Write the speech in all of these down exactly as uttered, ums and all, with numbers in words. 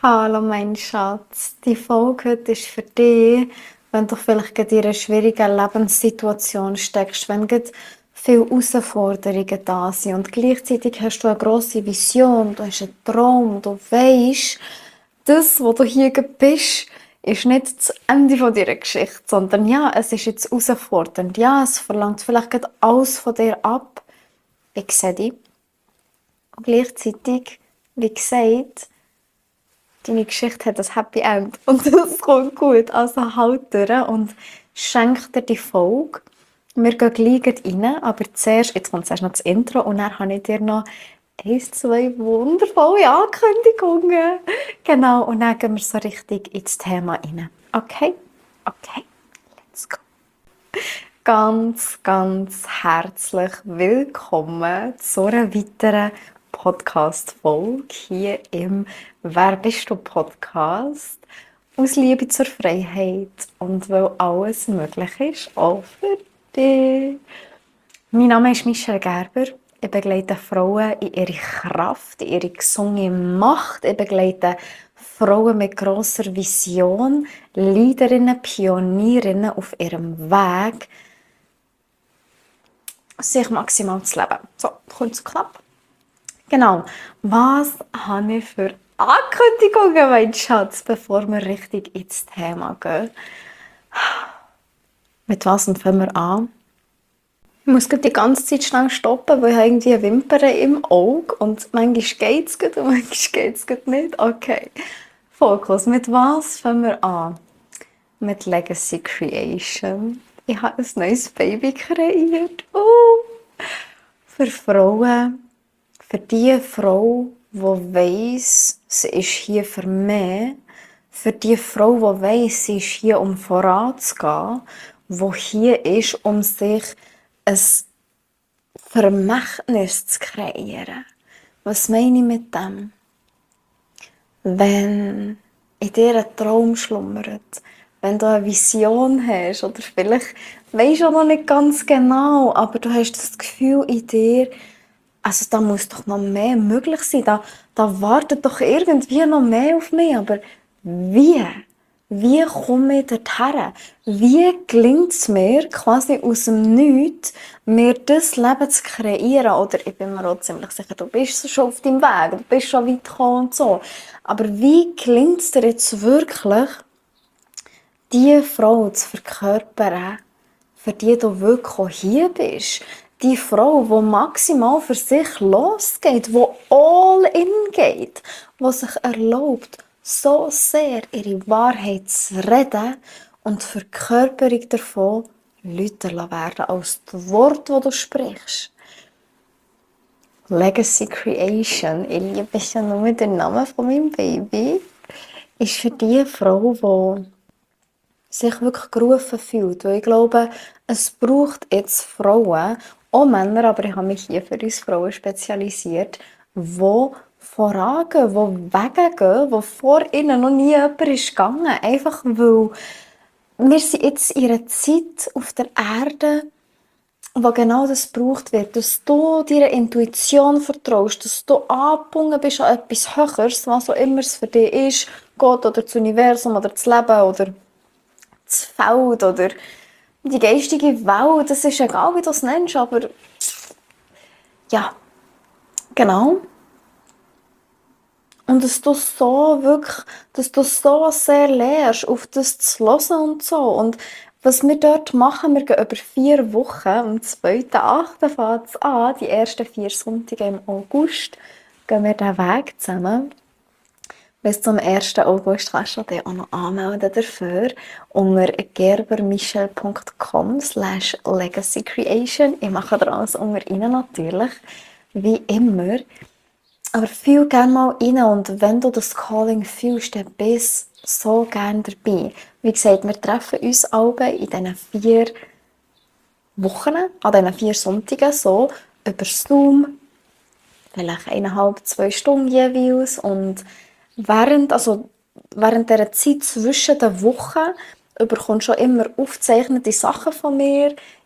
Hallo mein Schatz, die Folge heute ist für dich, wenn du vielleicht gerade in einer schwierigen Lebenssituation steckst, wenn gerade viele Herausforderungen da sind und gleichzeitig hast du eine grosse Vision, du hast einen Traum, du weisst, das, wo du hier gerade bist, ist nicht das Ende von deiner Geschichte, sondern ja, es ist jetzt herausfordernd, ja, es verlangt vielleicht gerade alles von dir ab. Ich sehe dich. Und gleichzeitig, wie gesagt, deine Geschichte hat ein Happy End und das kommt gut. Also halt durch und schenk dir die Folge. Wir gehen gleich rein, aber zuerst, jetzt kommt zuerst noch das Intro und dann habe ich dir noch eins, zwei wundervolle Ankündigungen. Genau, und dann gehen wir so richtig ins Thema rein. Okay? Okay, let's go. Ganz, ganz herzlich willkommen zu einer weiteren Podcast-Folge hier im «Wer bist du?» Podcast. Aus Liebe zur Freiheit und weil alles möglich ist, auch für dich. Mein Name ist Michelle Gerber. Ich begleite Frauen in ihre Kraft, in ihre gesunde Macht. Ich begleite Frauen mit grosser Vision, Leaderinnen, Pionierinnen auf ihrem Weg, sich maximal zu leben. So, kurz und knapp. Genau. Was habe ich für Ankündigungen, mein Schatz, bevor wir richtig ins Thema gehen? Mit was fangen wir an? Ich muss die ganze Zeit schnell stoppen, weil ich habe irgendwie eine Wimper im Auge und manchmal geht es gut und manchmal geht es nicht. Okay. Fokus. Mit was fangen wir an? Mit Legacy Creation. Ich habe ein neues Baby kreiert. Uh. Für Frauen, für die Frau, die weiss, sie ist hier für mich, für die Frau, die weiss, sie ist hier, um voranzugehen, die hier ist, um sich ein Vermächtnis zu kreieren. Was meine ich mit dem? Wenn in dir ein Traum schlummert, wenn du eine Vision hast oder vielleicht weisst du auch noch nicht ganz genau, aber du hast das Gefühl in dir, also da muss doch noch mehr möglich sein, da, da wartet doch irgendwie noch mehr auf mich, aber wie? Wie komme ich dorthin? Wie gelingt es mir, quasi aus dem Nichts, mir das Leben zu kreieren? Oder ich bin mir auch ziemlich sicher, du bist schon auf deinem Weg, du bist schon weit gekommen und so. Aber wie gelingt es dir jetzt wirklich, diese Frau zu verkörpern, für die du wirklich auch hier bist? Die Frau, die maximal für sich losgeht, die all in geht, die sich erlaubt, so sehr ihre Wahrheit zu reden und die Verkörperung davon lauter werden als das Wort, das du sprichst. Legacy Creation, ich liebe schon nur den Namen von meinem Baby, ist für die Frau, die sich wirklich gerufen fühlt. Weil ich glaube, es braucht jetzt Frauen, auch Männer, aber ich habe mich hier für uns Frauen spezialisiert, die vorangehen, die Wege gehen, wo vor ihnen noch nie jemand ist gegangen. Einfach weil wir sind jetzt in einer Zeit auf der Erde, wo genau das gebraucht wird, dass du deiner Intuition vertraust, dass du angebunden bist an etwas Höheres, was auch immer es für dich ist, Gott oder das Universum oder das Leben oder das Feld oder die geistige Welt, das ist egal, wie du es nennst, aber ja, genau. Und dass du so wirklich, dass du so sehr lernst, auf das zu hören und so. Und was wir dort machen, wir gehen über vier Wochen, am zweiten achten fängt es an, die ersten vier Sonntage im August, gehen wir diesen Weg zusammen. Bis zum ersten August kannst du dich auch noch anmelden dafür unter gerbermichelle punkt com slash legacy creation. Ich mache da alles unter Ihnen natürlich, wie immer. Aber fühl gerne mal rein und wenn du das Calling fühlst, dann bist du so gerne dabei. Wie gesagt, wir treffen uns alle in diesen vier Wochen, an diesen vier Sonntagen so, über Zoom, vielleicht eineinhalb, zwei Stunden jeweils und während, also während dieser Zeit zwischen den Wochen bekommst du schon immer aufgezeichnete Sachen von mir.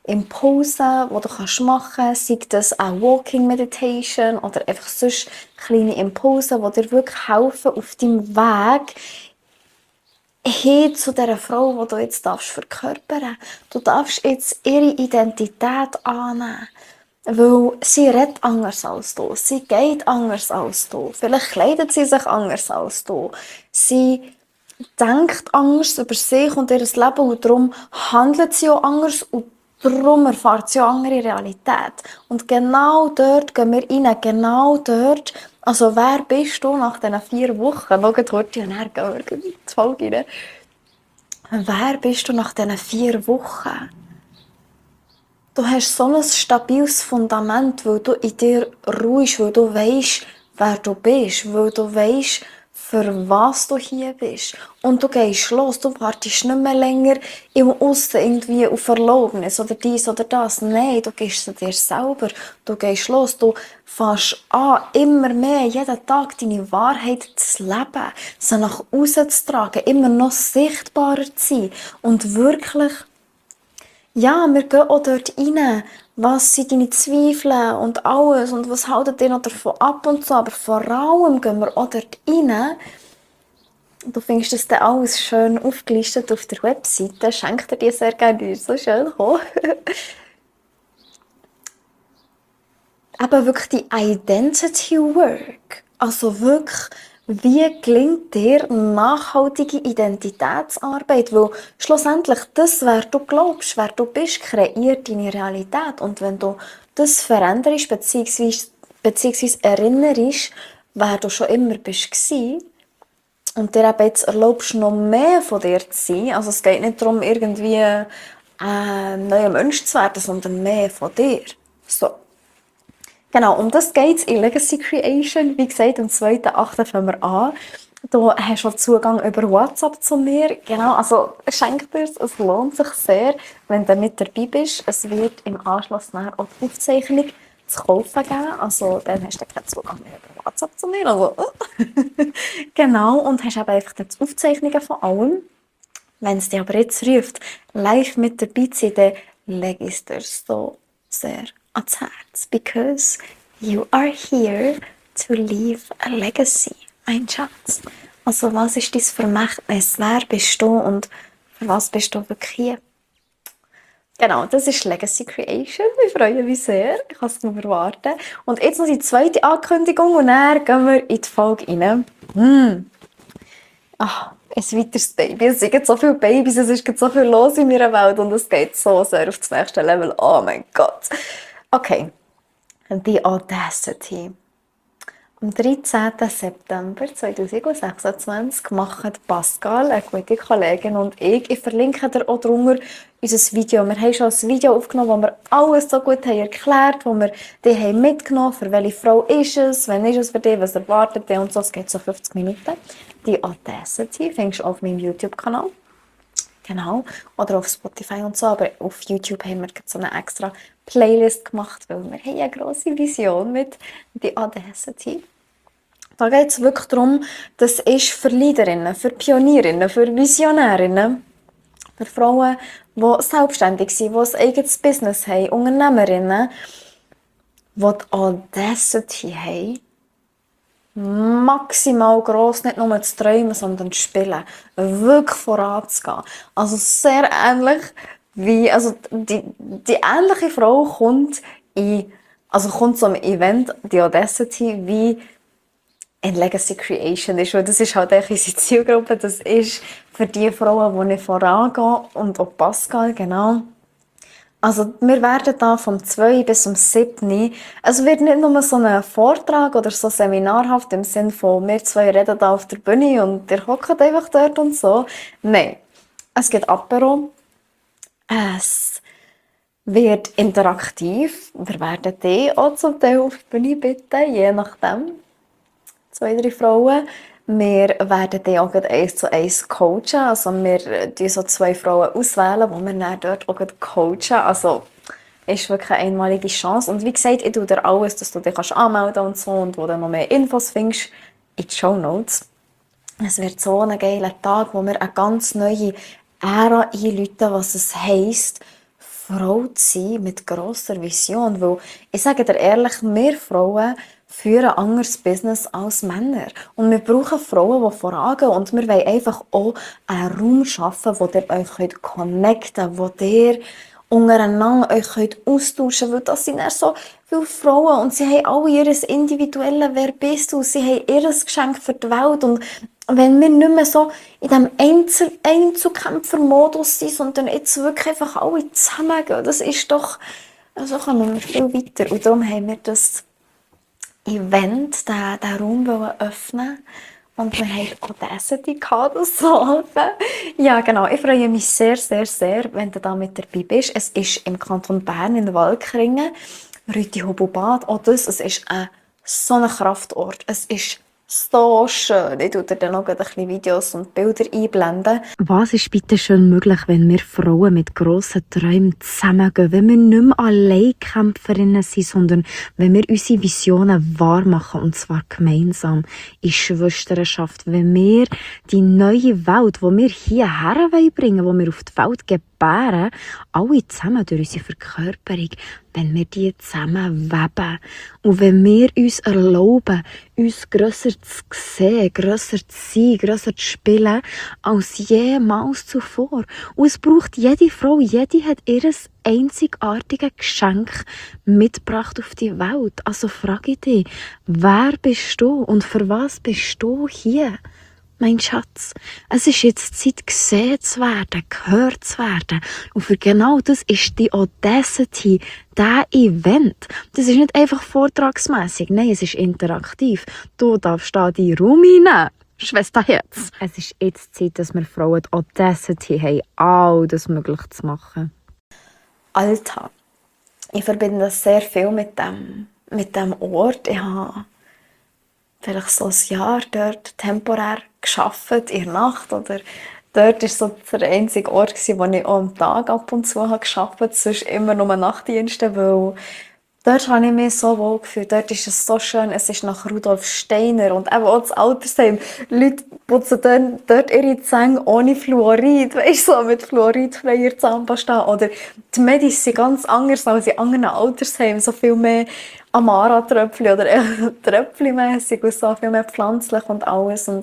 Impulse, die du kannst machen kannst, sei das auch Walking Meditation oder einfach sonst kleine Impulse, die dir wirklich helfen auf deinem Weg hin zu dieser Frau, die du jetzt darfst verkörpern. Du darfst jetzt ihre Identität annehmen. Weil sie redet anders als du. Sie geht anders als du. Vielleicht kleidet sie sich anders als du. Sie denkt anders über sich und ihr Leben und darum handelt sie auch anders und darum erfahrt sie auch andere Realität. Und genau dort gehen wir rein. Genau dort. Also wer bist du nach diesen vier Wochen? Schaut heute und dann gehen wir in die Folge rein. Wer bist du nach diesen vier Wochen? Du hast so ein stabiles Fundament, weil du in dir ruhst, weil du weisst, wer du bist, weil du weisst, für was du hier bist. Und du gehst los, du wartest nicht mehr länger im Aussen irgendwie auf Erlaubnis oder dies oder das. Nein, du gehst zu dir selber. Du gehst los, du fängst an, immer mehr, jeden Tag deine Wahrheit zu leben, sie nach außen zu tragen, immer noch sichtbarer zu sein und wirklich ja, wir gehen auch dort rein. Was sind deine Zweifel und alles und was haltet ihr noch davon ab und so. Aber vor allem gehen wir auch dort rein. Du findest das dann alles schön aufgelistet auf der Webseite. Schenk dir die sehr gerne, die ist so schön gekommen. Eben wirklich die Identity Work. Also wirklich, wie gelingt dir nachhaltige Identitätsarbeit? Weil schlussendlich das, wer du glaubst, wer du bist, kreiert deine Realität. Und wenn du das veränderst, beziehungsweise, beziehungsweise erinnerst, wer du schon immer bist, und dir eben jetzt erlaubst, noch mehr von dir zu sein, also es geht nicht darum, irgendwie äh, ein neuer Mensch zu werden, sondern mehr von dir. So. Genau, um das geht es in Legacy Creation. Wie gesagt, am zweiten achten fangen wir an. Du hast auch Zugang über WhatsApp zu mir. Genau, also schenk dir es. Es lohnt sich sehr, wenn du mit dabei bist. Es wird im Anschluss nachher auch die Aufzeichnung zu kaufen geben. Also dann hast du keinen Zugang mehr über WhatsApp zu mir. Also, genau, und hast eben einfach die Aufzeichnungen von allem. Wenn es dich aber jetzt ruft, live mit dabei zu sein, dann leg ich es dir so sehr ans Herz. Because you are here to leave a legacy. Ein Schatz. Also was ist dein Vermächtnis? Wer bist du und für was bist du wirklich hier? Genau, das ist Legacy Creation. Ich freue mich sehr. Ich kann es nicht erwarten. Und jetzt noch die zweite Ankündigung und dann gehen wir in die Folge rein. Hm. Ach, ein weiteres Baby. Es sind so viele Babys, es ist so viel los in meiner Welt und es geht so sehr auf das nächste Level. Oh mein Gott. Okay. The Audacity. Am dreizehnten September zweitausendsechsundzwanzig machen Pascal, eine gute Kollegin, und ich, ich verlinke dir auch drunter unser Video. Wir haben schon ein Video aufgenommen, wo wir alles so gut haben erklärt, wo wir die haben mitgenommen, für welche Frau ist es, wann ist es für dich, was erwartet dich und so. Es geht so fünfzig Minuten. Die Audacity findest du auf meinem YouTube-Kanal. Genau. Oder auf Spotify und so. Aber auf YouTube haben wir so eine extra Playlist gemacht, weil wir haben eine grosse Vision mit The Audacity. Da geht es wirklich darum, das ist für Leaderinnen, für Pionierinnen, für Visionärinnen, für Frauen, die selbstständig sind, die ein eigenes Business haben, Unternehmerinnen, die die Audacity haben, maximal gross, nicht nur zu träumen, sondern zu spielen. Wirklich voranzugehen. Also sehr ähnlich wie, also die, die ähnliche Frau kommt in, also kommt zum Event, die Audacity, wie in Legacy Creation ist. Weil das ist halt echt unsere Zielgruppe. Das ist für die Frauen, die nicht vorangehen, und auch Pascal, genau. Also wir werden da vom zweiten bis zum siebten Es wird nicht nur so ein Vortrag oder so seminarhaft im Sinne von wir zwei reden da auf der Bühne und ihr hockt einfach dort und so. Nein, es gibt Apero. Es wird interaktiv. Wir werden die auch zum Teil auf die Bühne bitten, je nachdem. Zwei, drei Frauen. Wir werden die auch eins zu eins coachen. Also wir wählen so zwei Frauen auswählen, die wir dann dort auch coachen. Also ist wirklich eine einmalige Chance. Und wie gesagt, ich tue dir alles, dass du dich anmelden kannst und so, und wo du noch mehr Infos findest, in die Shownotes. Es wird so ein geiler Tag, wo wir eine ganz neue Ära einläuten, was es heisst, Frau zu sein mit grosser Vision, weil ich sage dir ehrlich, wir Frauen führen ein anderes Business als Männer. Und wir brauchen Frauen, die vorangehen. Und wir wollen einfach auch einen Raum schaffen, wo ihr euch könnt connecten könnt, wo ihr untereinander euch könnt austauschen könnt. Weil das sind dann so viele Frauen und sie haben alle ihr individuelles Wer bist du? Sie haben ihr Geschenk für die Welt. Und wenn wir nicht mehr so in diesem Einzel Einzelkämpfer-Modus sind, sondern jetzt wirklich einfach alle zusammengehen, das ist doch, also kommen wir viel weiter. Und darum haben wir das Event, den, den Raum wollen öffnen. Und wir haben Audacity gehabt, das zu machen. Ja, genau. Ich freue mich sehr, sehr, sehr, wenn du da mit dabei bist. Es ist im Kanton Bern in Walkringen, Rüti-Hobubad. Auch das, es ist ein, so ein Kraftort. Es ist so schön. Ich tue dir dann noch ein bisschen Videos und Bilder einblenden. Was ist bitte schön möglich, wenn wir Frauen mit grossen Träumen zusammengehen? Wenn wir nicht mehr Alleinkämpferinnen sind, sondern wenn wir unsere Visionen wahr machen, und zwar gemeinsam in Schwesternschaft. Wenn wir die neue Welt, die wir hierher bringen wollen, die wir auf die Welt gebären, alle zusammen durch unsere Verkörperung, wenn wir die zusammen weben. Und wenn wir uns erlauben, uns grösser zu sehen, grösser zu sein, grösser zu spielen, als jemals zuvor. Und es braucht jede Frau, jede hat ihr einzigartiges Geschenk mitgebracht auf die Welt. Also frage ich dich, wer bist du und für was bist du hier? Mein Schatz, es ist jetzt Zeit, gesehen zu werden, gehört zu werden. Und für genau das ist die Audacity, dieser Event. Das ist nicht einfach vortragsmässig, nein, es ist interaktiv. Du darfst da deinen Raum einnehmen. Schwesterherz. Es ist jetzt Zeit, dass wir Frauen die Audacity haben, all das möglich zu machen. Alta. Ich verbinde das sehr viel mit dem, mit dem Ort. Ich habe vielleicht so ein Jahr dort temporär gearbeitet, in der Nacht. Oder dort war so der einzige Ort, wo ich auch am Tag ab und zu gearbeitet habe. Sonst immer nur Nachtdienste, weil dort habe ich mich so wohl gefühlt. Dort ist es so schön. Es ist nach Rudolf Steiner und eben auch das Altersheim. Leute putzen dann dort ihre Zähne ohne Fluorid. Weißt du, so mit fluoridfreier Zahnpasta. Oder die Medis sind ganz anders als in anderen Altersheimen. So viel mehr Amara-Tröpfchen oder Tröpfchen-mässig und so viel mehr pflanzlich und alles. Und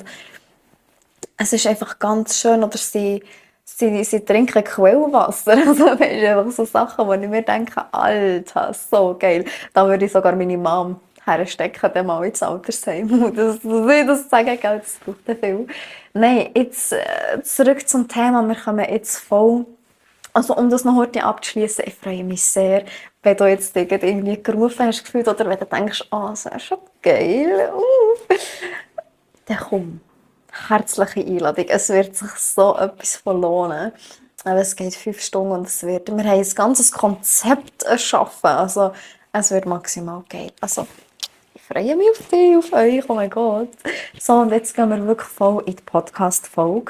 es ist einfach ganz schön. Oder sie, sie, sie trinken Quellwasser. Also, weißt du, einfach so Sachen, wo ich mir denke, Alter, so geil. Da würde ich sogar meine Mom herstecken, dann mal ins Altersheim. Und das, das, das sagen, gell, das braucht ja viel. Nein, jetzt äh, zurück zum Thema. Wir kommen jetzt voll. Also, um das noch heute abzuschließen, ich freue mich sehr, wenn du jetzt irgendwie gerufen hast gefühlt oder wenn du denkst, ah, oh, das wäre schon geil. Uh. Dann komm. Herzliche Einladung. Es wird sich so etwas von lohnen. Aber es geht fünf Stunden und es wird, wir haben ein ganzes Konzept erschaffen. Also, es wird maximal geil. Also, ich freue mich auf dich, auf euch. Oh mein Gott. So, und jetzt gehen wir wirklich voll in die Podcast-Folge.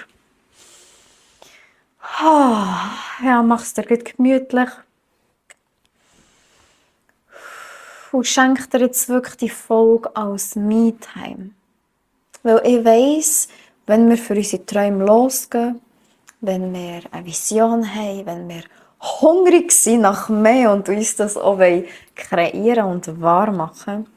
Ja, mach's dir gut gemütlich. Und schenk dir jetzt wirklich die Folge als Me-Time. Weil ich weiss, wenn wir für unsere Träume losgehen, wenn wir eine Vision haben, wenn wir hungrig sind nach mehr und uns das auch kreieren und wahr machen,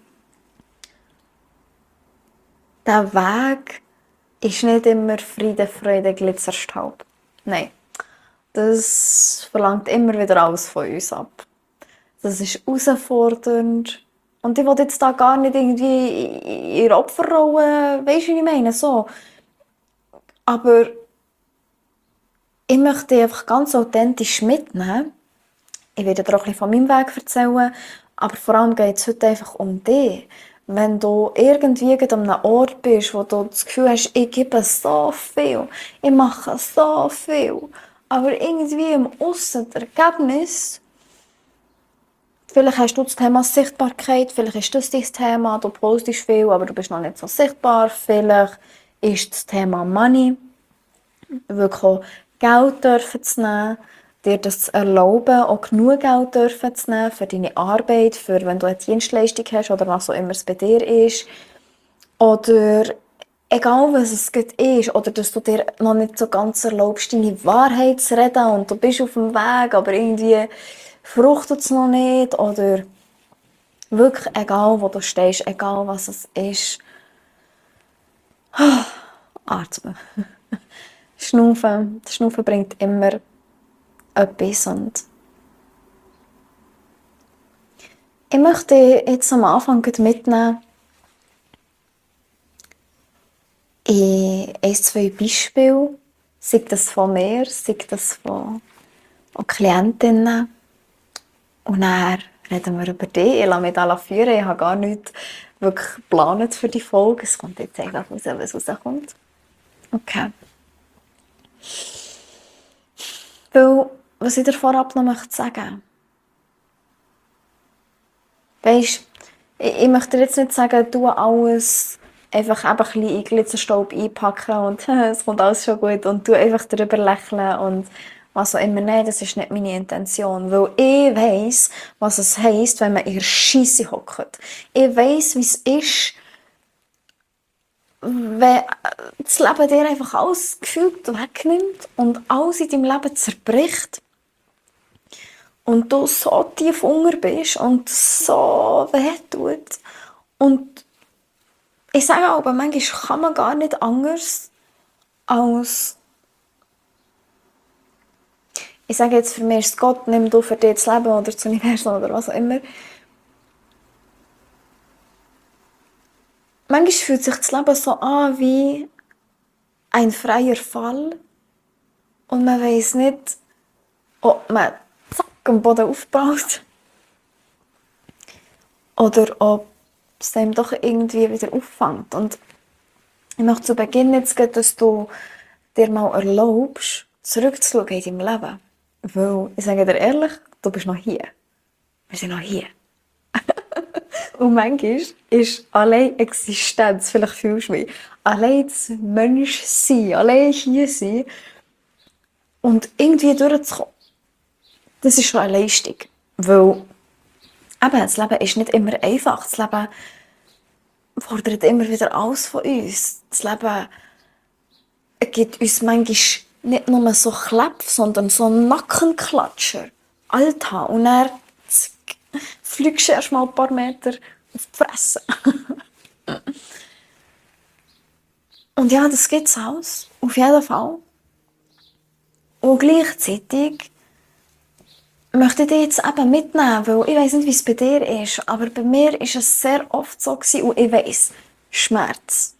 der Weg ist nicht immer Friede, Freude, Glitzer, Staub. Nein, das verlangt immer wieder alles von uns ab. Das ist herausfordernd. Und ich will jetzt da gar nicht irgendwie in ihre Opferrolle, weisst du, wie ich meine? So. Aber ich möchte dich einfach ganz authentisch mitnehmen. Ich werde dir auch ein bisschen von meinem Weg erzählen, aber vor allem geht es heute einfach um dich. Wenn du irgendwie an einem Ort bist, wo du das Gefühl hast, ich gebe so viel, ich mache so viel, aber irgendwie im Aussen das Ergebnis, vielleicht hast du das Thema Sichtbarkeit, vielleicht ist das dein Thema, du postest viel, aber du bist noch nicht so sichtbar, vielleicht ist das Thema Money, wirklich auch Geld dürfen zu nehmen, dir das zu erlauben, auch genug Geld dürfen zu nehmen für deine Arbeit, für wenn du eine Dienstleistung hast oder was auch immer es bei dir ist. Oder egal was es gerade ist, oder dass du dir noch nicht so ganz erlaubst, deine Wahrheit zu reden und du bist auf dem Weg, aber irgendwie fruchtet es noch nicht, oder wirklich egal, wo du stehst, egal was es ist, atmen. Schnaufen. Das Schnaufen bringt immer etwas und ich möchte dich jetzt am Anfang gleich mitnehmen in ein, zwei Beispiele, sei das von mir, sei das von auch Klientinnen. Und dann reden wir über dich. Ich lasse mich da führen. Ich habe gar nichts wirklich geplant für die Folge. Es kommt jetzt einfach raus, was rauskommt. Okay. Weil, was ich dir vorab noch möchte sagen, weisst, ich, ich möchte dir jetzt nicht sagen, du alles einfach eben ein bisschen in Glitzerstaub einpacken und es kommt alles schon gut und du einfach darüber lächeln und was auch immer. Nein, das ist nicht meine Intention, weil ich weiss, was es heisst, wenn man in der Scheisse hockt. Ich weiss, wie es ist, wenn das Leben dir einfach alles gefühlt wegnimmt und alles in deinem Leben zerbricht und du so tief unter bist und so weh tut. Und ich sage aber, manchmal kann man gar nicht anders als, ich sage jetzt für mich, ist Gott, nimm du für dich das Leben oder das Universum oder was auch immer. Manchmal fühlt sich das Leben so an wie ein freier Fall und man weiss nicht, ob man zack am Boden aufbaut oder ob es einem doch irgendwie wieder auffängt. Und ich möchte zu Beginn jetzt gehen, dass du dir mal erlaubst, zurückzuschauen in deinem Leben. Weil, ich sage dir ehrlich, du bist noch hier. Wir sind noch hier. Und manchmal ist allein Existenz, vielleicht fühlst du mich, allein das Menschsein, allein hier sein und irgendwie durchzukommen, das ist schon eine Leistung. Weil eben, das Leben ist nicht immer einfach. Das Leben fordert immer wieder alles von uns. Das Leben gibt uns manchmal nicht nur so Klepf, sondern so Nackenklatscher. Alter, und dann zack, fliegst du erst mal ein paar Meter auf die Fresse. Und ja, das gibt's alles. Auf jeden Fall. Und gleichzeitig möchte ich dich jetzt eben mitnehmen, weil ich weiss nicht, wie es bei dir ist, aber bei mir war es sehr oft so gewesen, und ich weiss, Schmerz.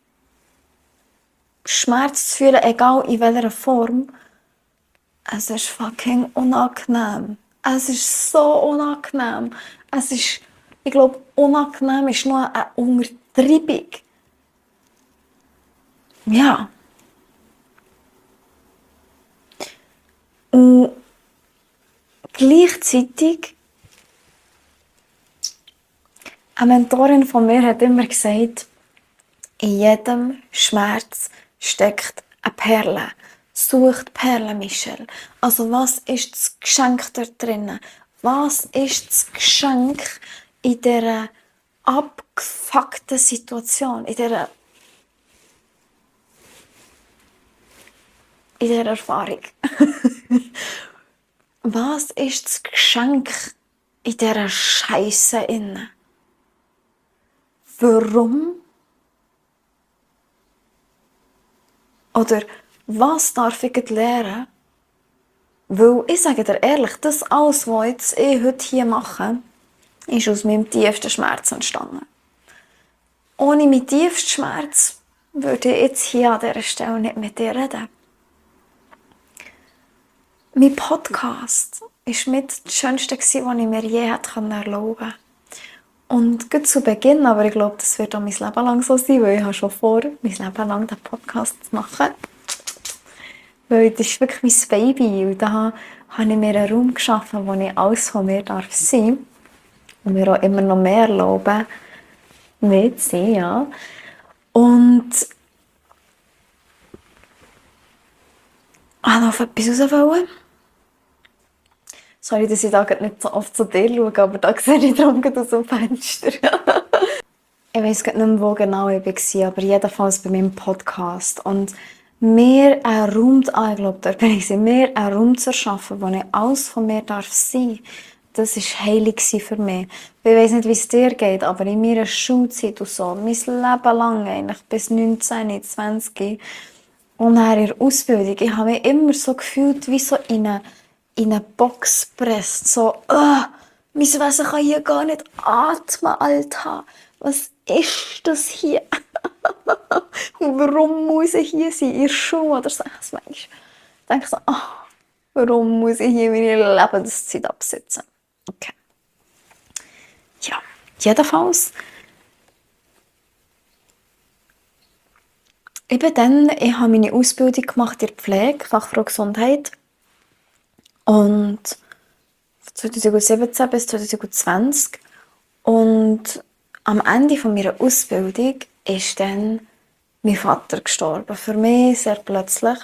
Schmerz zu fühlen, egal in welcher Form, es ist fucking unangenehm. Es ist so unangenehm. Es ist, ich glaube, unangenehm ist nur eine Untertreibung. Ja. Und gleichzeitig, eine Mentorin von mir hat immer gesagt, in jedem Schmerz steckt eine Perle. Such die Perle, Michelle. Also was ist das Geschenk da drinnen? Was ist das Geschenk in dieser abgefuckten Situation? In dieser, in dieser Erfahrung? Was ist das Geschenk in dieser Scheisse inne? Warum? Oder was darf ich lernen? Weil ich sage dir ehrlich, das alles, was jetzt ich heute hier mache, ist aus meinem tiefsten Schmerz entstanden. Ohne meinen tiefsten Schmerz würde ich jetzt hier an dieser Stelle nicht mit dir reden. Mein Podcast war mit das Schönste, was ich mir je erlauben konnte. Und gut zu Beginn, aber ich glaube, das wird auch mein Leben lang so sein, weil ich habe schon vor, mein Leben lang den Podcast zu machen. Weil das ist wirklich mein Baby und da habe ich mir einen Raum geschaffen, wo ich alles von mir darf sein und mir auch immer noch mehr erlauben, mehr zu sein, ja. Und ich wollte noch auf etwas raus. Sorry, dass ich da nicht so oft zu dir schaue, aber da sehe ich darum aus dem Fenster. ich weiss grad nicht mehr, wo genau ich war, aber jedenfalls bei meinem Podcast. Und mir einen Raum, ah, ich glaube, da bin ich, gewesen, mir einen Raum zu erschaffen, wo ich alles von mir darf sein, das war heilig für mich. Ich weiss nicht, wie es dir geht, aber in meiner Schulzeit und so, mein Leben lang eigentlich, bis neunzehn, zwanzig, und dann in der Ausbildung, ich habe mich immer so gefühlt, wie so in eine, in eine Box gepresst. So, uh, mein Wesen kann hier gar nicht atmen, Alter. Was ist das hier? Und warum muss ich hier sein? In der Schule oder so. Ich denke so, oh, warum muss ich hier meine Lebenszeit absitzen? Okay. Ja, jedenfalls. Eben dann, ich habe meine Ausbildung gemacht in der Pflege, Fachfrau Gesundheit. Und zwanzig siebzehn bis zwanzig zwanzig. Und am Ende von meiner Ausbildung ist dann mein Vater gestorben. Für mich sehr plötzlich.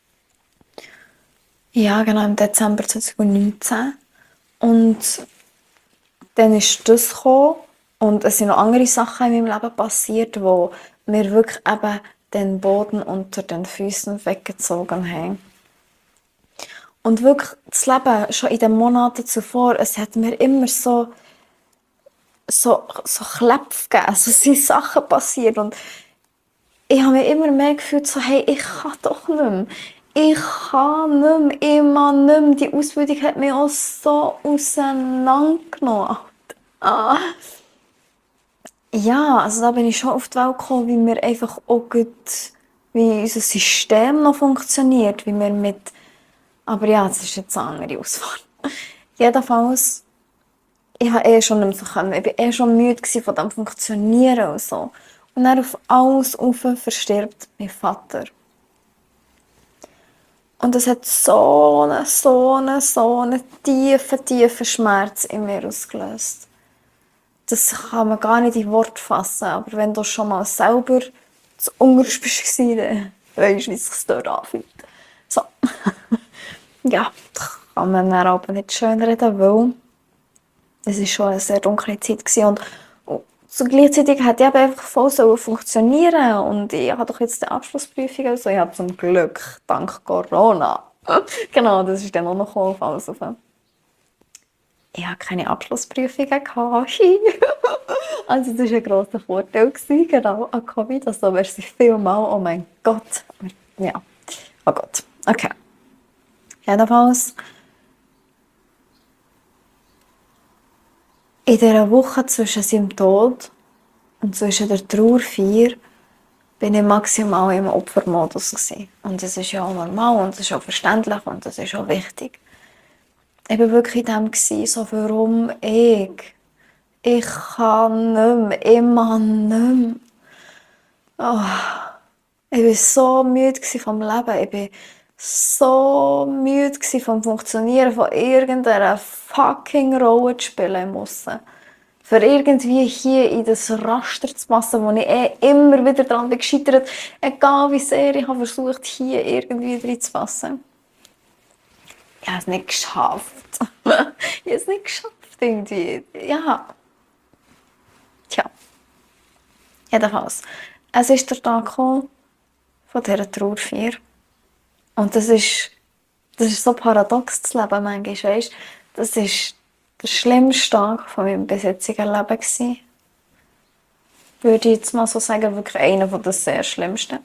Ja, genau, im Dezember zwanzig neunzehn. Und dann ist das gekommen. Und es sind noch andere Sachen in meinem Leben passiert, die mir wirklich eben den Boden unter den Füßen weggezogen haben. Und wirklich das Leben, schon in den Monaten zuvor, es hat mir immer so, so, so Kläpfe gegeben. Also es sind Sachen passiert. Und ich habe mich immer mehr gefühlt, so, hey, ich kann doch nicht mehr. Ich kann nicht mehr, ich mag nicht mehr. Die Ausbildung hat mich auch so auseinandergenommen. Ah. Ja, also da bin ich schon auf die Welt gekommen, wie wir einfach auch gut, wie unser System noch funktioniert, wie wir mit, aber ja, das ist jetzt eine andere Auswahl. Jedenfalls, ich habe eh schon nicht mehr so können. Ich war eh schon müde von dem Funktionieren und so. Und dann auf alles rauf verstirbt mein Vater. Und das hat so einen, so einen, so einen tiefen, tiefen Schmerz in mir ausgelöst. Das kann man gar nicht in Worte fassen, aber wenn du schon mal selber zu unterst bist, dann weisst du, wie es sich dort anfühlt. So. Ja, das kann man dann aber nicht schönreden, weil es war schon eine sehr dunkle Zeit gewesen. Und so gleichzeitig hat ich einfach voll so funktionieren und ich habe doch jetzt die Abschlussprüfung, also ich habe zum Glück, dank Corona, genau, das ist dann auch noch auf alles auf. Ich hatte keine Abschlussprüfungen gehabt. Also das war ein grosser Vorteil, genau, an Covid. Also merci vielmals, oh mein Gott. Ja, oh Gott, okay. Jedenfalls, in dieser Woche zwischen seinem Tod und zwischen der Trauerfeier bin ich maximal im Opfermodus gewesen. Und das ist ja auch normal und das ist auch verständlich und das ist auch wichtig. Ich war wirklich in dem gewesen, so warum ich? Ich kann nicht mehr, ich mag nicht mehr. Oh, ich war so müde vom Leben. Ich war so müde vom Funktionieren, von irgendeiner fucking Rolle zu spielen im Aussen. Für irgendwie hier in das Raster zu passen, wo ich eh immer wieder dran bin gescheitert, egal wie sehr ich habe versucht, hier irgendwie reinzupassen. Ich habe es nicht geschafft. Ich habe es nicht geschafft, irgendwie. Ja. Tja. Jedenfalls. Es ist der Tag gekommen von dieser Trauerfeier. Und das ist, das ist so paradox, das Leben manchmal, weißt? Das war der schlimmste Tag von meinem bisherigen Leben gewesen. Würde ich jetzt mal so sagen, wirklich einer der sehr schlimmsten.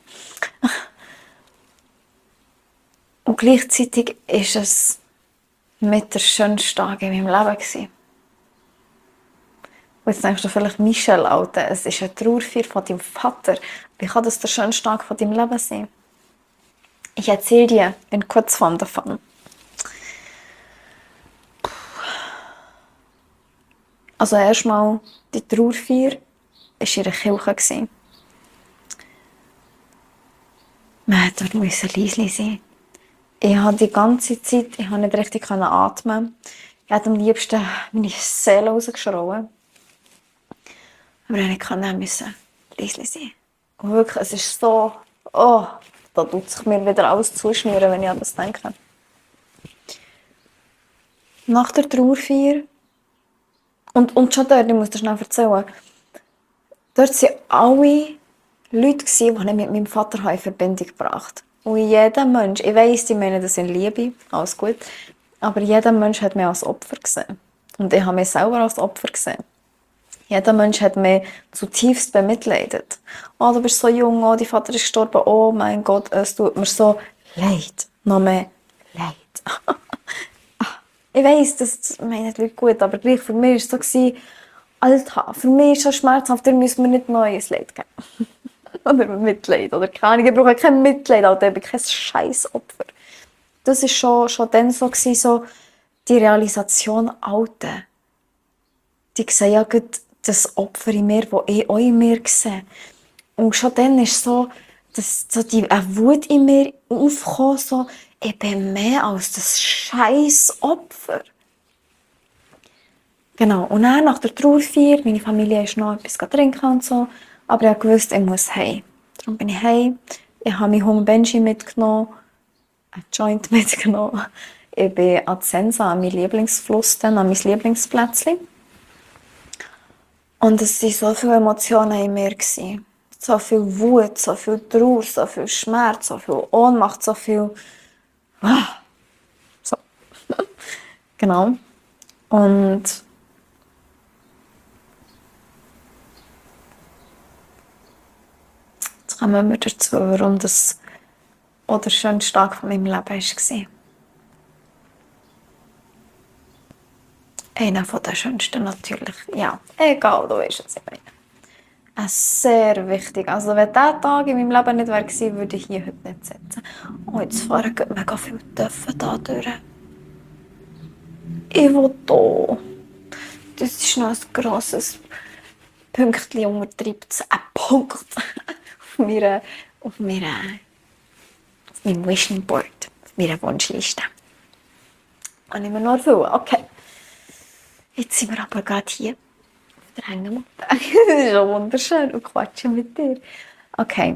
Und gleichzeitig war es mit der schönste Tag in meinem Leben gewesen. Und jetzt denkst du vielleicht, Michelle, Alter, es ist eine Trauerfeier von deinem Vater. Wie kann das der schönste Tag von deinem Leben sein? Ich erzähle dir in Kurzform davon. Also erstmal, die Trauerfeier war in einer Kirche. Man musste dort leise sein. Ich habe die ganze Zeit ich konnte nicht richtig atmen. Ich hätte am liebsten meine Seele rausgeschrien. Aber ich musste leise sein. Und wirklich, es ist so, oh, da tut sich mir wieder alles zuschnüren, wenn ich an das denke. Nach der Trauerfeier, und, und schon dort, ich muss dir schnell erzählen, Dort waren alle Leute, die ich mit meinem Vater in Verbindung gebracht habe. Und jeder Mensch, ich weiss, die meinen das in Liebe, alles gut, aber jeder Mensch hat mich als Opfer gesehen. Und ich habe mich selber als Opfer gesehen. Jeder Mensch hat mich zutiefst bemitleidet. Oh, du bist so jung, oh, dein Vater ist gestorben, oh mein Gott, es tut mir so leid. Noch mehr leid. Ich weiss, das meinen die Leute gut, aber gleich für mich war es so, Alter, für mich ist das schmerzhaft, ihr müsst mir nicht neues Leid geben. Oder Mitleid, oder keine Ahnung, ich brauche kein Mitleid, Alter, ich bin kein Scheißopfer. Das war schon, schon dann so, gewesen, so die Realisation, Alter, die sehen ja gerade das Opfer in mir, das ich auch in mir sehe. Und schon dann ist so, dass so die eine Wut in mir aufgekommen, so, ich bin mehr als das scheiß Opfer. Genau, und dann nach der Trauerfeier, meine Familie ist noch etwas trinken und so, aber ich wusste, ich muss heim. Darum bin ich heim. Ich habe meinen Hund Benji mitgenommen, einen Joint mitgenommen. Ich bin an Sensa, an meinen Lieblingsfluss, dann, an mein Lieblingsplätzchen. Und es waren so viele Emotionen in mir. So viel Wut, so viel Trauer, so viel Schmerz, so viel Ohnmacht, so viel... So. Genau. Und... Jetzt kommen wir dazu, warum das auch der schönste Tag von meinem Leben war. Einer der schönsten natürlich. Ja, egal, du weißt es, ich meine. Ein sehr wichtig. Also wenn dieser Tag in meinem Leben nicht wäre gewesen, würde ich hier heute nicht sitzen. Oh, jetzt fahren mega viele Töpfe da durch. Ich will hier. Das ist noch ein grosses Pünktchen, untertreibt es. Ein Punkt auf meiner, auf meiner, auf meinem Vision Board, auf meiner Wunschliste. Und ich mir nur viel. Okay. Jetzt sind wir aber gerade hier auf der Hängematte. Das ist schon wunderschön und quatschen mit dir. Okay.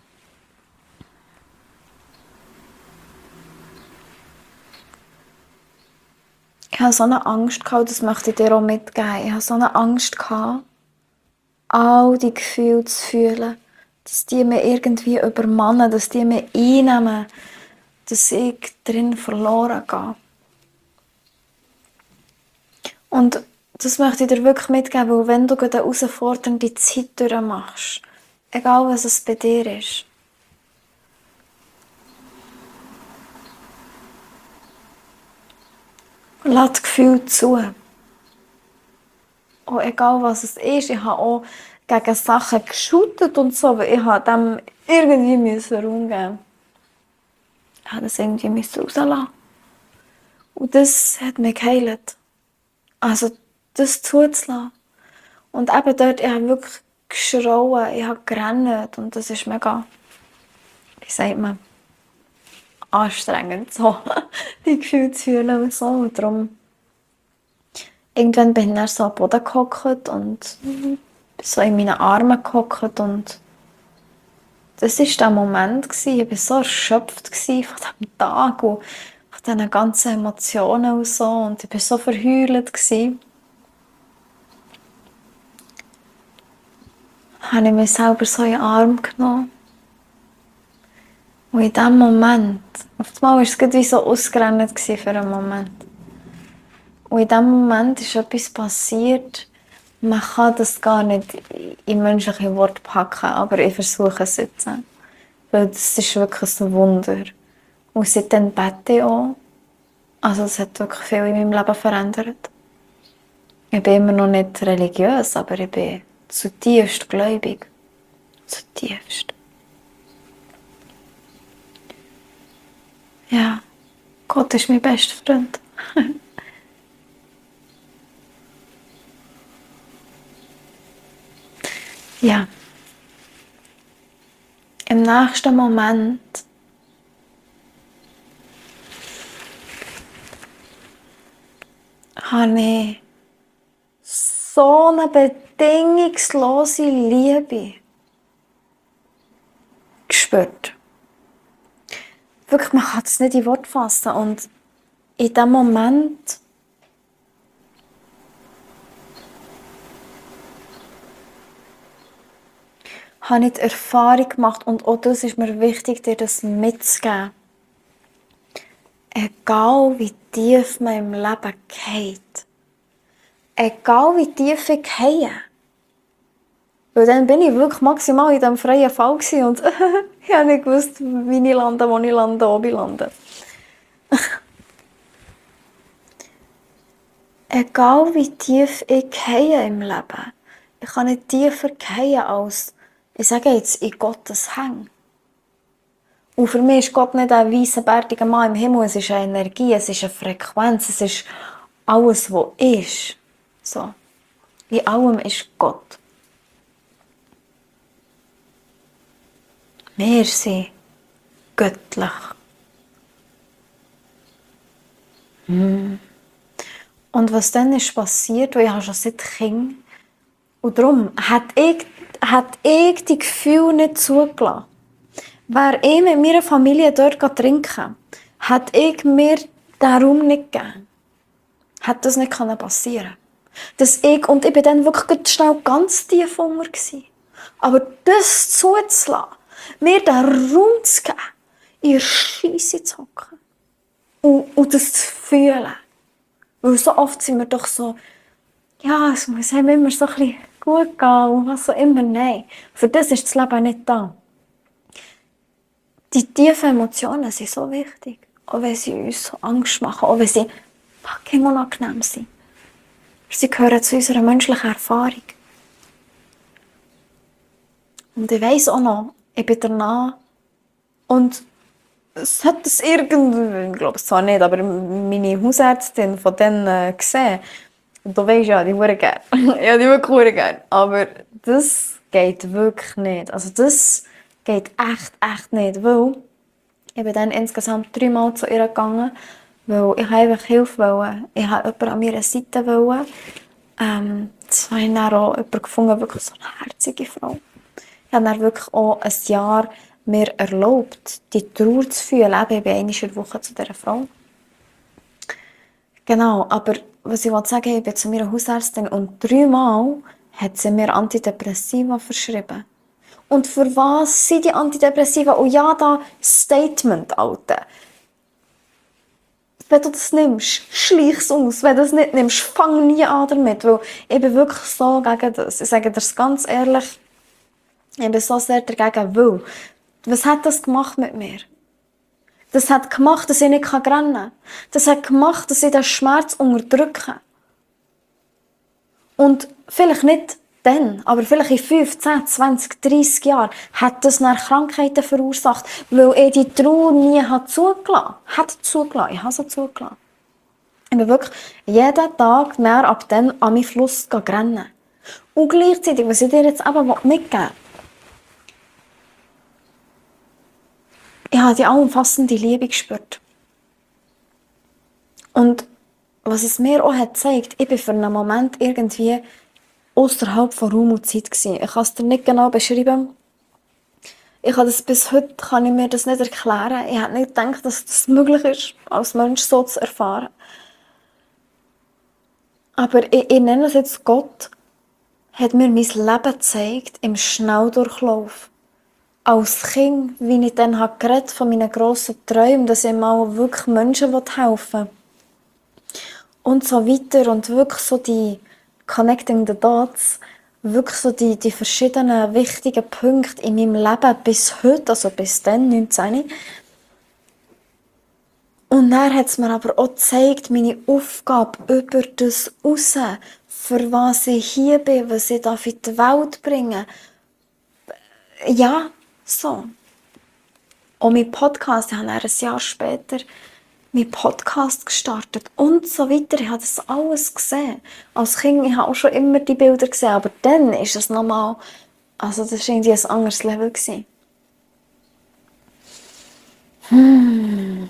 Ich hatte so eine Angst, das möchte ich dir auch mitgeben. Ich hatte so eine Angst, all die Gefühle zu fühlen, dass die mich irgendwie übermannen, dass die mich einnehmen, dass ich drin verloren gehe. Und das möchte ich dir wirklich mitgeben, weil wenn du eine herausfordernde Zeit durchmachst, egal was es bei dir ist, lass das Gefühl zu. Auch egal was es ist, ich habe auch gegen Sachen geschüttet und so, weil ich habe dem irgendwie müssen Raum geben. Ich habe das irgendwie müssen rauslassen. Und das hat mich geheilt. Also, das zuzulassen. Und eben dort, ich habe wirklich geschrauen, ich habe gerannt und das ist mega, wie sagt man, anstrengend, so, die Gefühle zu fühlen und so. Und darum, irgendwann bin ich dann so am Boden gehockt und so in meinen Armen gehockt und das war der Moment, ich war so erschöpft von diesem Tag und von diesen ganzen Emotionen und so und ich war so verheult. Habe ich mich selber so in den Arm genommen. Und in diesem Moment, auf einmal war es wie so ausgerannt für einen Moment. Und in diesem Moment ist etwas passiert, man kann das gar nicht in menschliche Worte packen, aber ich versuche es jetzt. Weil das ist wirklich ein Wunder. Und seitdem bete ich auch. Also es hat wirklich viel in meinem Leben verändert. Ich bin immer noch nicht religiös, aber ich bin zutiefst gläubig. Zutiefst. Ja, Gott ist mein bester Freund. Ja. Im nächsten Moment habe ich so eine bedingungslose Liebe gespürt. Wirklich, man kann es nicht in Worte fassen. Und in diesem Moment habe ich die Erfahrung gemacht, und auch das ist mir wichtig, dir das mitzugeben. Egal wie tief man im Leben geht, egal wie tief ich gehe, weil dann bin ich wirklich maximal in diesem freien Fall gewesen und ich habe nicht gewusst, wie ich lande, wo ich lande, ob ich lande. Egal wie tief ich gehe im Leben, ich kann nicht tiefer gehen als, ich sage jetzt, in Gottes Hängen. Und für mich ist Gott nicht ein weißer, bärtiger Mann im Himmel, es ist eine Energie, es ist eine Frequenz, es ist alles, was ist. So. In allem ist Gott. Wir sind göttlich. Mm. Und was dann ist passiert, weil ich habe schon seit Kind, und darum hat ich, hat ich die Gefühle nicht zugelassen. Wäre ich mit meiner Familie dort trinken, hätte ich mir den Raum nicht gegeben. Hätte das nicht passieren können. Dass ich, und ich war dann wirklich schnell ganz tief unter. Aber das zuzulassen, mir den Raum zu geben, in der Scheisse zu hocken und, und das zu fühlen. Weil so oft sind wir doch so, ja, es muss einem immer so ein bisschen gut gehen und was auch immer. Nein, für das ist das Leben nicht da. Die tiefen Emotionen sind so wichtig, auch wenn sie uns so Angst machen, auch wenn sie fucking unangenehm sind. Sie gehören zu unserer menschlichen Erfahrung. Und ich weiss auch noch, ich bin danach und es hat es irgendwie, ich glaube es zwar nicht, aber meine Hausärztin von denen äh, gesehen. Und du weisst ja, die hure gerne. Ja, die wirklich hure gerne. Aber das geht wirklich nicht. Also das geht echt, echt nicht. Weil ich bin dann insgesamt dreimal zu ihr gegangen, weil ich einfach Hilfe wollte. Ich wollte jemanden an meiner Seite. Wollen. Ähm, das habe ich dann auch jemanden gefunden, wirklich so eine herzige Frau. Ich habe dann wirklich auch ein Jahr mir erlaubt, die Trauer zu fühlen. Ich bin einmal in der Woche zu dieser Frau. Genau, aber was ich sagen will, ich bin zu meiner Hausärztin und dreimal hat sie mir Antidepressiva verschrieben. Und für was sind die Antidepressiva? Und ja, da Statement, Alter. Wenn du das nimmst, schleich's aus. Wenn du das nicht nimmst, fang nie an damit. Weil ich bin wirklich so gegen das. Ich sage dir das ganz ehrlich. Ich bin so sehr dagegen. Weil, was hat das gemacht mit mir? Das hat gemacht, dass ich nicht rennen kann. Das hat gemacht, dass ich den Schmerz unterdrücke. Und vielleicht nicht dann, aber vielleicht in fünf, zehn, zwanzig, dreissig Jahren hat das nach Krankheiten verursacht, weil ich die Trauer nie hat zugelassen habe. Hat zugelassen. Ich habe sie zugelassen. Ich bin wirklich jeden Tag näher ab dann an meinen Fluss rennen. Und gleichzeitig, was ich dir jetzt eben mitgeben will, ich habe die allumfassende Liebe gespürt. Und was es mir auch hat gezeigt, ich war für einen Moment irgendwie außerhalb von Raum und Zeit gewesen. Ich kann es dir nicht genau beschreiben. Ich kann das bis heute kann ich mir das nicht erklären. Ich hätte nicht gedacht, dass das möglich ist, als Mensch so zu erfahren. Aber ich, ich nenne es jetzt, Gott hat mir mein Leben gezeigt im Schnelldurchlauf. Als Kind, wie ich dann habe geredet von meinen grossen Träumen, dass ich mal wirklich Menschen helfen will. Und so weiter. Und wirklich so die Connecting the Dots, wirklich so die, die verschiedenen wichtigen Punkte in meinem Leben bis heute, also bis dann, neunzehn. Und dann hat es mir aber auch gezeigt, meine Aufgabe über das raus, für was ich hier bin, was ich in die Welt bringen darf. Ja, so. Und mein Podcast, ich habe dann ein Jahr später meinen Podcast gestartet und so weiter. Ich habe das alles gesehen. Als Kind, ich habe auch schon immer die Bilder gesehen, aber dann ist es nochmal, also das war irgendwie ein anderes Level gewesen. Hmm.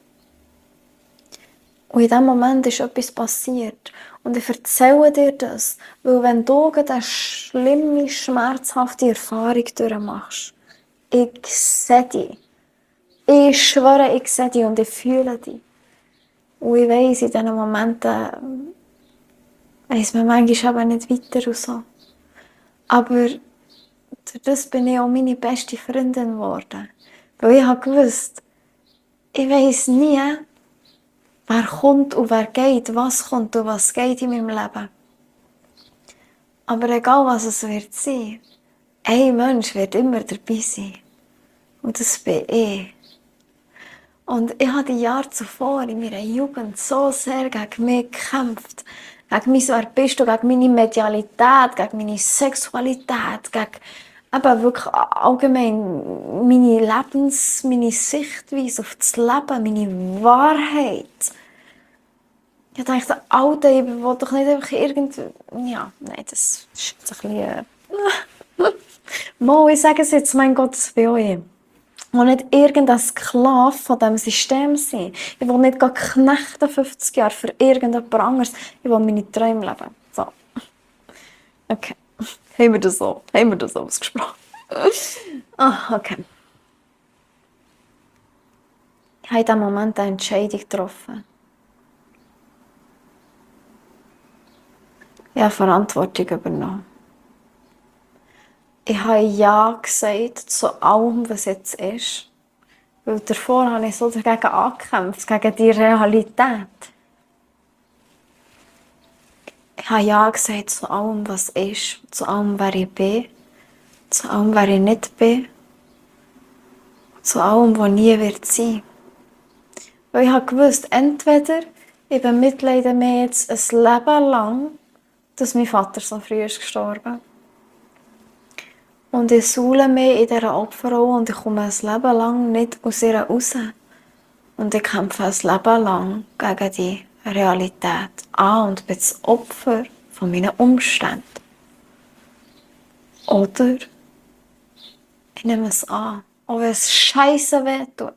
Und in diesem Moment ist etwas passiert. Und ich erzähle dir das, weil wenn du eine schlimme, schmerzhafte Erfahrung durchmachst, ich sehe dich. Ich schwöre, ich sehe dich und ich fühle dich. Und ich weiss, in diesen Momenten weiss man manchmal aber nicht weiter und so. Aber durch das bin ich auch meine beste Freundin geworden. Weil ich habe gewusst, ich weiss nie, wer kommt und wer geht, was kommt und was geht in meinem Leben. Aber egal was es wird sein, ein Mensch wird immer dabei sein. Und das bin ich. Und ich habe die Jahre zuvor in meiner Jugend so sehr gegen mich gekämpft. Gegen mein Wer bist du, gegen meine Medialität, gegen meine Sexualität, gegen eben wirklich allgemein meine Lebens-, meine Sichtweise auf das Leben, meine Wahrheit. Ich dachte, Alter, ich will doch nicht einfach irgendwie... Ja, nein, das ist jetzt ein bisschen... Mal, ich sage es jetzt, mein Gott, das bin auch ich. Ich will nicht irgendein Sklave von diesem System sein. Ich will nicht gar knechten fünfzig Jahre für irgendjemand anderes. Ich will meine Träume leben. So. Okay. Haben wir das so? Haben wir das so ausgesprochen? Ah, okay. Ich habe in diesem Moment eine Entscheidung getroffen. Ich habe Verantwortung übernommen. Ich habe Ja gesagt zu allem, was jetzt ist. Weil davor habe ich so dagegen angekämpft, gegen die Realität. Ich habe Ja gesagt zu allem, was ist, zu allem, wer ich bin, zu allem, wer ich nicht bin, zu allem, was nie wird sein. Weil ich habe gewusst, entweder ich bemitleide mich jetzt ein Leben lang, dass mein Vater so früh ist gestorben. Und ich suhle mich in dieser Opferrolle und ich komme ein Leben lang nicht aus ihr raus. Und ich kämpfe ein Leben lang gegen die Realität an und bin das Opfer von meinen Umständen. Oder ich nehme es an, auch wenn es scheisse wehtut.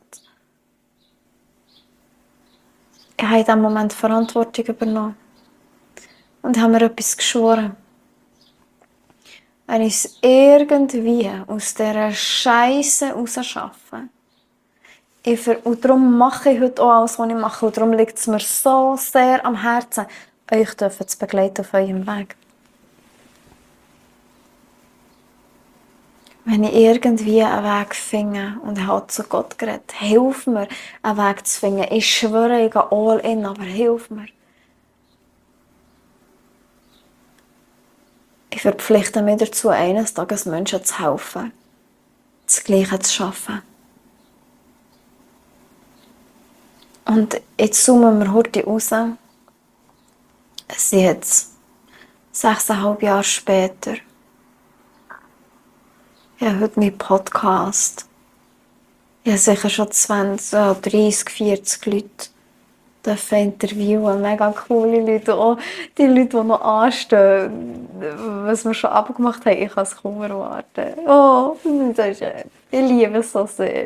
Ich habe in diesem Moment Verantwortung übernommen und habe mir etwas geschworen. Wenn ich es irgendwie aus dieser Scheisse rausschaffe, ich ver- und darum mache ich heute auch alles, was ich mache, und darum liegt es mir so sehr am Herzen, euch dürfen zu begleiten auf eurem Weg. Wenn ich irgendwie einen Weg finde und ich habe zu Gott geredet, hilf mir, einen Weg zu finden. Ich schwöre, ich gehe all in, aber hilf mir. Ich verpflichte mich dazu, eines Tages Menschen zu helfen, das Gleiche zu schaffen. Und jetzt zoomen wir heute raus. Es sind jetzt sechseinhalb Jahre später. Ich habe heute meinen Podcast. Ich habe sicher schon zwanzig, dreißig, vierzig Leute dürfen interviewen. Mega coole Leute. Auch die Leute, die noch anstehen, was wir schon abgemacht haben, ich kann es kaum erwarten. Oh, das ist schön. Ich liebe es so sehr.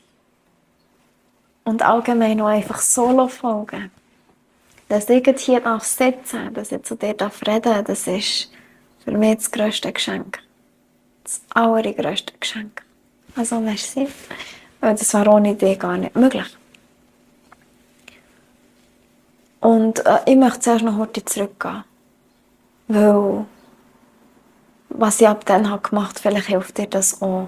Und allgemein auch einfach Solo-Folgen. Dass ich jetzt hier darf sitzen, dass ich zu dir darf reden, das ist für mich das grösste Geschenk. Das allergrösste Geschenk. Also merci. Weil das war ohne dich gar nicht möglich. Und äh, ich möchte zuerst noch heute zurückgehen. Weil, was ich ab dann habe gemacht, vielleicht hilft dir das auch.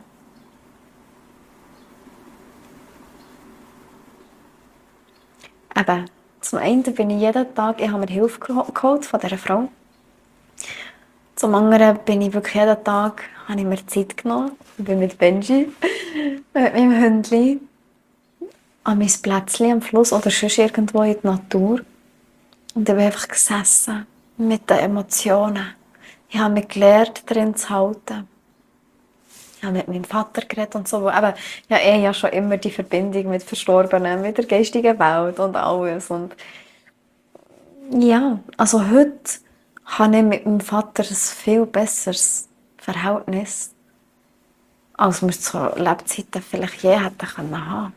Eben, zum einen bin ich jeden Tag, ich habe mir Hilfe geholt von dieser Frau. Zum anderen bin ich wirklich jeden Tag, habe ich mir Zeit genommen. Ich bin mit Benji, mit meinem Hündchen, an mein Plätzchen am Fluss oder sonst irgendwo in der Natur. Und ich bin einfach gesessen mit den Emotionen. Ich habe mich gelernt, darin zu halten. Ich habe mit meinem Vater geredet und so. Aber ja, er ja schon immer die Verbindung mit Verstorbenen, mit der geistigen Welt und alles. Und ja, also heute habe ich mit meinem Vater ein viel besseres Verhältnis, als wir zu Lebzeiten vielleicht je hätten können haben.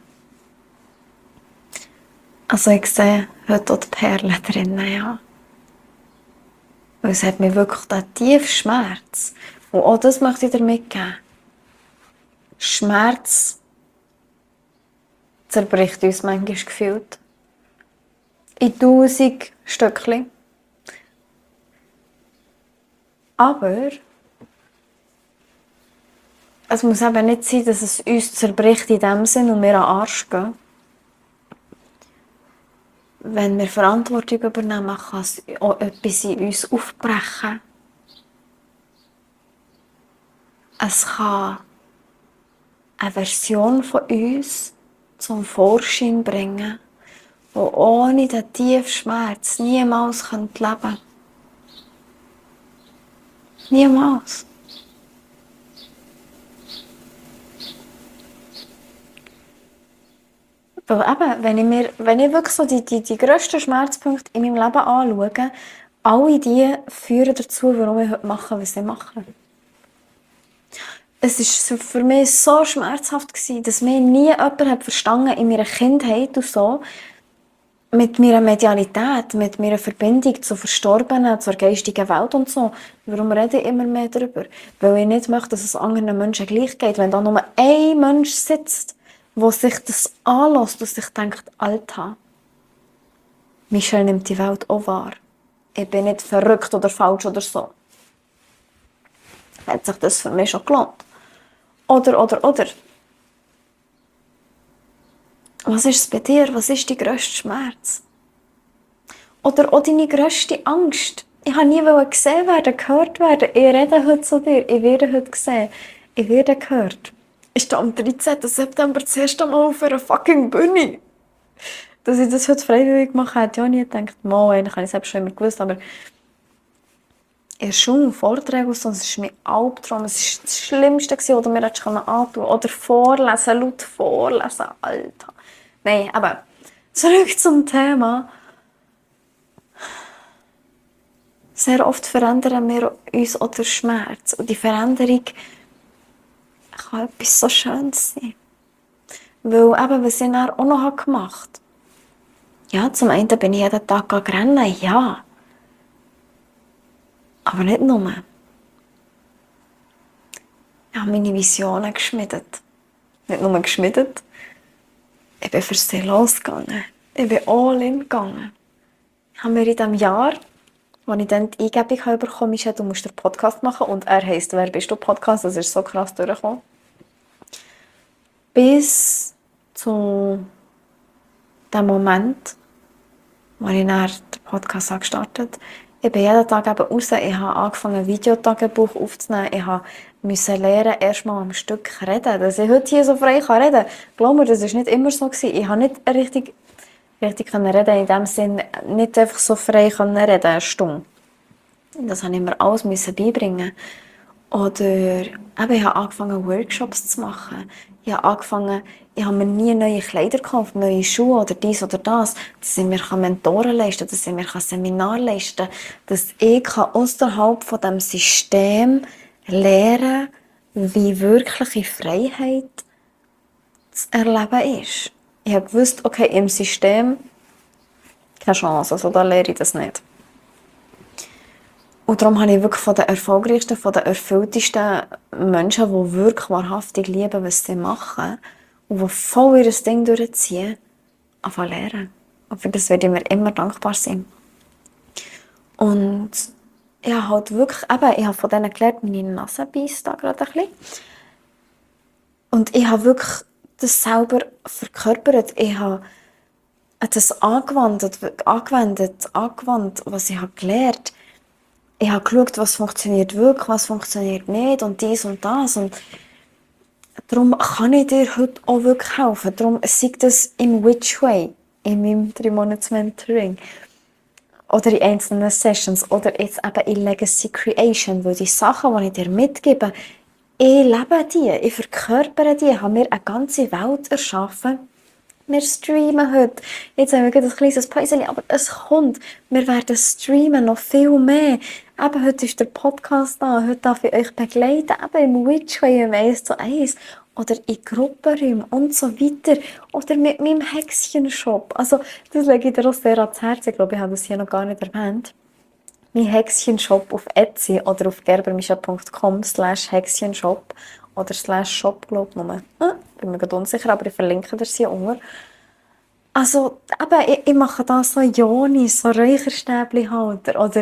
Also ich sehe heute auch die Perlen drinnen, ja. Weil es hat mir wirklich den tiefen Schmerz. Und auch das möchte ich dir mitgeben. Schmerz zerbricht uns manchmal gefühlt. In tausend Stückchen. Aber Es muss eben nicht sein, dass es uns zerbricht in dem Sinn und wir an den Arsch gehen. Wenn wir Verantwortung übernehmen, kann es auch etwas in uns aufbrechen. Es kann eine Version von uns zum Vorschein bringen, die ohne den tiefen Schmerz niemals leben könnte. Niemals. Weil eben, wenn ich, mir, wenn ich wirklich so die, die, die grössten Schmerzpunkte in meinem Leben anschaue, alle die führen dazu, warum ich heute mache, was ich mache. Es war für mich so schmerzhaft gewesen, dass mir nie jemand hat verstanden in meiner Kindheit und so, mit meiner Medialität, mit meiner Verbindung zu Verstorbenen, zur geistigen Welt und so. Warum rede ich immer mehr darüber? Weil ich nicht möchte, dass es anderen Menschen gleich geht. Wenn da nur ein Mensch sitzt, der sich das anlässt und sich denkt, Alter, Michelle nimmt die Welt auch wahr. Ich bin nicht verrückt oder falsch oder so. Hat sich das für mich schon gelohnt? Oder, oder, oder. Was ist es bei dir? Was ist dein grösster Schmerz? Oder auch deine grösste Angst? Ich wollte nie gesehen werden, gehört werden. Ich rede heute zu dir. Ich werde heute gesehen. Ich werde gehört. Ich stehe am dreizehnten September das erste Mal auf einer fucking Bühne. Dass ich das heute freiwillig mache, hätte ich auch nie gedacht. Mal, eigentlich habe ich es selbst schon immer gewusst, aber in der Schule Vorträge und so, das ist mein Albtraum. Es war das Schlimmste, was du mir antun konntest. Oder vorlesen, laut vorlesen, Alter. Nein, aber zurück zum Thema. Sehr oft verändern wir uns auch durch Schmerz. Und die Veränderung kann etwas so Schönes sein. Weil eben, was ich dann auch noch gemacht habe. Ja, zum einen bin ich jeden Tag rennen, ja. Aber nicht nur. Ich habe meine Visionen geschmiedet. Nicht nur geschmiedet. Ich bin für sie losgegangen. Ich bin all in gegangen. Ich habe mir in diesem Jahr, als ich dann die Eingebung bekommen habe, du musst den Podcast machen, und er heisst «Wer bist du?» Podcast, das ist so krass durchgekommen. Bis zu dem Moment, wo ich dann den Podcast gestartet habe. Ich bin jeden Tag eben raus. Ich habe angefangen, ein Videotagebuch aufzunehmen. Ich musste lernen, erstmal am Stück reden. Dass ich heute hier so frei reden kann. Glaub mir, das war nicht immer so. Ich habe nicht richtig, richtig reden in dem Sinne, nicht einfach so frei reden, eine Stunde. Das musste ich mir alles beibringen. Oder eben, ich habe angefangen, Workshops zu machen. Ich habe angefangen, ich habe mir nie neue Kleider gekauft, neue Schuhe oder dies oder das, dass ich mir Mentoren leisten kann, dass ich mir Seminare leisten kann, dass ich außerhalb von diesem System lernen kann, wie wirkliche Freiheit zu erleben ist. Ich habe gewusst, okay, im System keine Chance, also da lehre ich das nicht. Und darum habe ich wirklich von den erfolgreichsten, von den erfülltesten Menschen, die wirklich wahrhaftig lieben, was sie machen und die voll ihr Ding durchziehen, anfangen zu lernen. Und für das werde ich mir immer dankbar sein. Und ich habe halt wirklich, eben, ich habe von denen gelernt, meine Nase beisst da gerade ein bisschen. Und ich habe wirklich das selber verkörpert. Ich habe das angewendet, angewendet, angewandt, was ich habe gelernt habe. Ich habe geschaut, was funktioniert wirklich, was funktioniert nicht und dies und das. Und darum kann ich dir heute auch wirklich helfen. Darum sei das in which way, in meinem drei Monats Mentoring. Oder in einzelnen Sessions. Oder jetzt eben in Legacy Creation. Weil die Sachen, die ich dir mitgebe, ich lebe die, ich verkörpere die, ich habe mir eine ganze Welt erschaffen. Wir streamen heute. Jetzt haben wir gerade ein kleines Päuschen, aber es kommt. Wir werden streamen, noch viel mehr. Eben, heute ist der Podcast da. Heute darf ich euch begleiten, eben im Witchway, im eins zu eins. Oder in Gruppenräumen und so weiter. Oder mit meinem Häkschenshop. Also, das lege ich dir auch sehr ans Herz. Ich glaube, ich habe das hier noch gar nicht erwähnt. Mein Häkschenshop auf Etsy oder auf gerbermichel punkt com slash Häkschenshop. Oder slash Shop, glaube ich, nur. Hm, bin mir gerade unsicher, aber ich verlinke das hier unten. Also, eben, ich, ich mache da so Jonis, so Räucherstäbchenhalter oder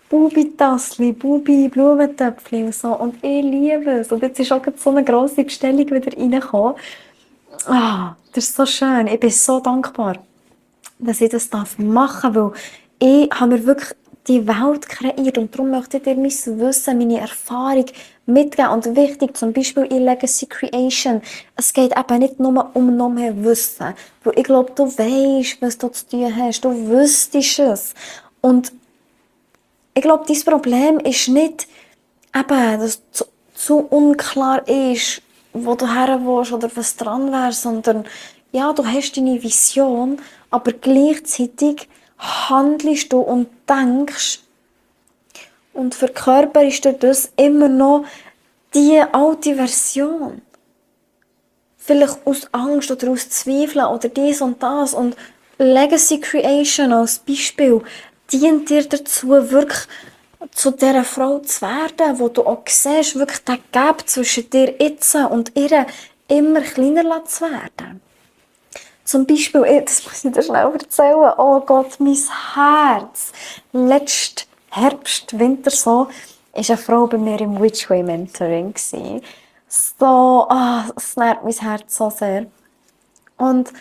Bubi-Tassli, Bubi-Blumentöpfchen und so. Und ich liebe es. Und jetzt ist auch so eine grosse Bestellung wieder reingekommen. Ah, das ist so schön. Ich bin so dankbar, dass ich das machen darf, weil ich habe mir wirklich die Welt kreiert und darum möchte ich dir mein Wissen, meine Erfahrung mitgeben. Und wichtig, zum Beispiel in Legacy Creation, es geht eben nicht nur um noch mehr Wissen, weil ich glaube, du weisst, was du zu tun hast, du wüsstest es. Und ich glaube, dein Problem ist nicht, eben, dass es zu, zu unklar ist, wo du her willst oder was dran wäre, sondern ja, du hast deine Vision, aber gleichzeitig handelst du und denkst und verkörperst du das immer noch die alte Version. Vielleicht aus Angst oder aus Zweifeln oder dies und das. Und Legacy Creation als Beispiel dient dir dazu, wirklich zu dieser Frau zu werden, wo du auch siehst, wirklich den Gap zwischen dir jetzt und ihr immer kleiner zu werden. Zum Beispiel, das muss ich dir schnell erzählen, oh Gott, mein Herz. Letzten Herbst, Winter so, war eine Frau bei mir im Witchway Mentoring. So, ah, es nährt mein Herz so sehr. Und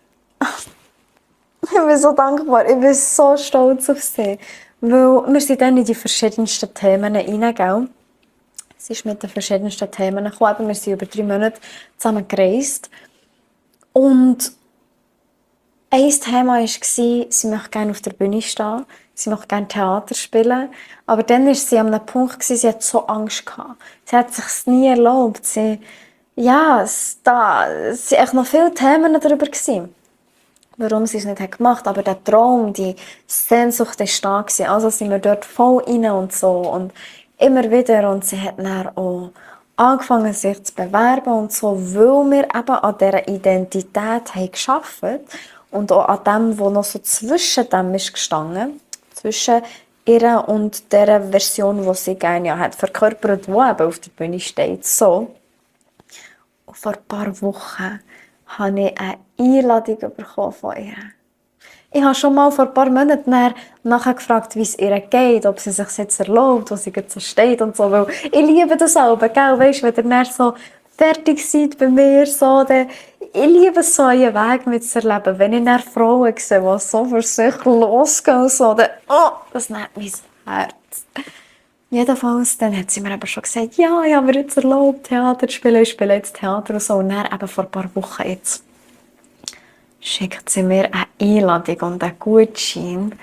ich bin so dankbar, ich bin so stolz auf sie. Weil wir sind dann in die verschiedensten Themen rein, sie ist mit den verschiedensten Themen gekommen. Wir sind über drei Monate zusammen gereist. Und ein Thema war, sie möchte gerne auf der Bühne stehen, sie möchte gerne Theater spielen. Aber dann war sie an einem Punkt, sie hatte so Angst gehabt. Sie hat es sich nie erlaubt. Sie, ja, es, da, es waren noch viele Themen darüber gewesen, warum sie es nicht gemacht hat. Aber der Traum, die Sehnsucht war da. Also sind wir dort voll rein und so. Und immer wieder. Und sie hat dann auch angefangen, sich zu bewerben und so, weil wir eben an dieser Identität haben gearbeitet und auch an dem, was noch so zwischen dem ist gestanden, zwischen ihr und der Version, die sie gerne ja hat verkörpert, die eben auf der Bühne steht. So. Und vor ein paar Wochen habe ich eine Einladung bekommen von ihr. Ich habe schon mal vor ein paar Monaten nachher gefragt, wie es ihr geht, ob sie sich jetzt erlaubt, wo sie jetzt so steht und so, weil ich liebe das auch, gell, weißt, wenn ihr dann so fertig seid bei mir, so, dann, ich liebe es so, einen Weg mitzuerleben, wenn ich dann Frauen sehe, die so für sich losgehen, so, dann, oh, das nimmt mein Herz. Jedenfalls, dann hat sie mir aber schon gesagt, ja, ich habe mir jetzt erlaubt, Theater zu spielen, ich spiele jetzt Theater und so, und dann eben vor ein paar Wochen jetzt schickt sie mir eine Einladung und einen Gutschein.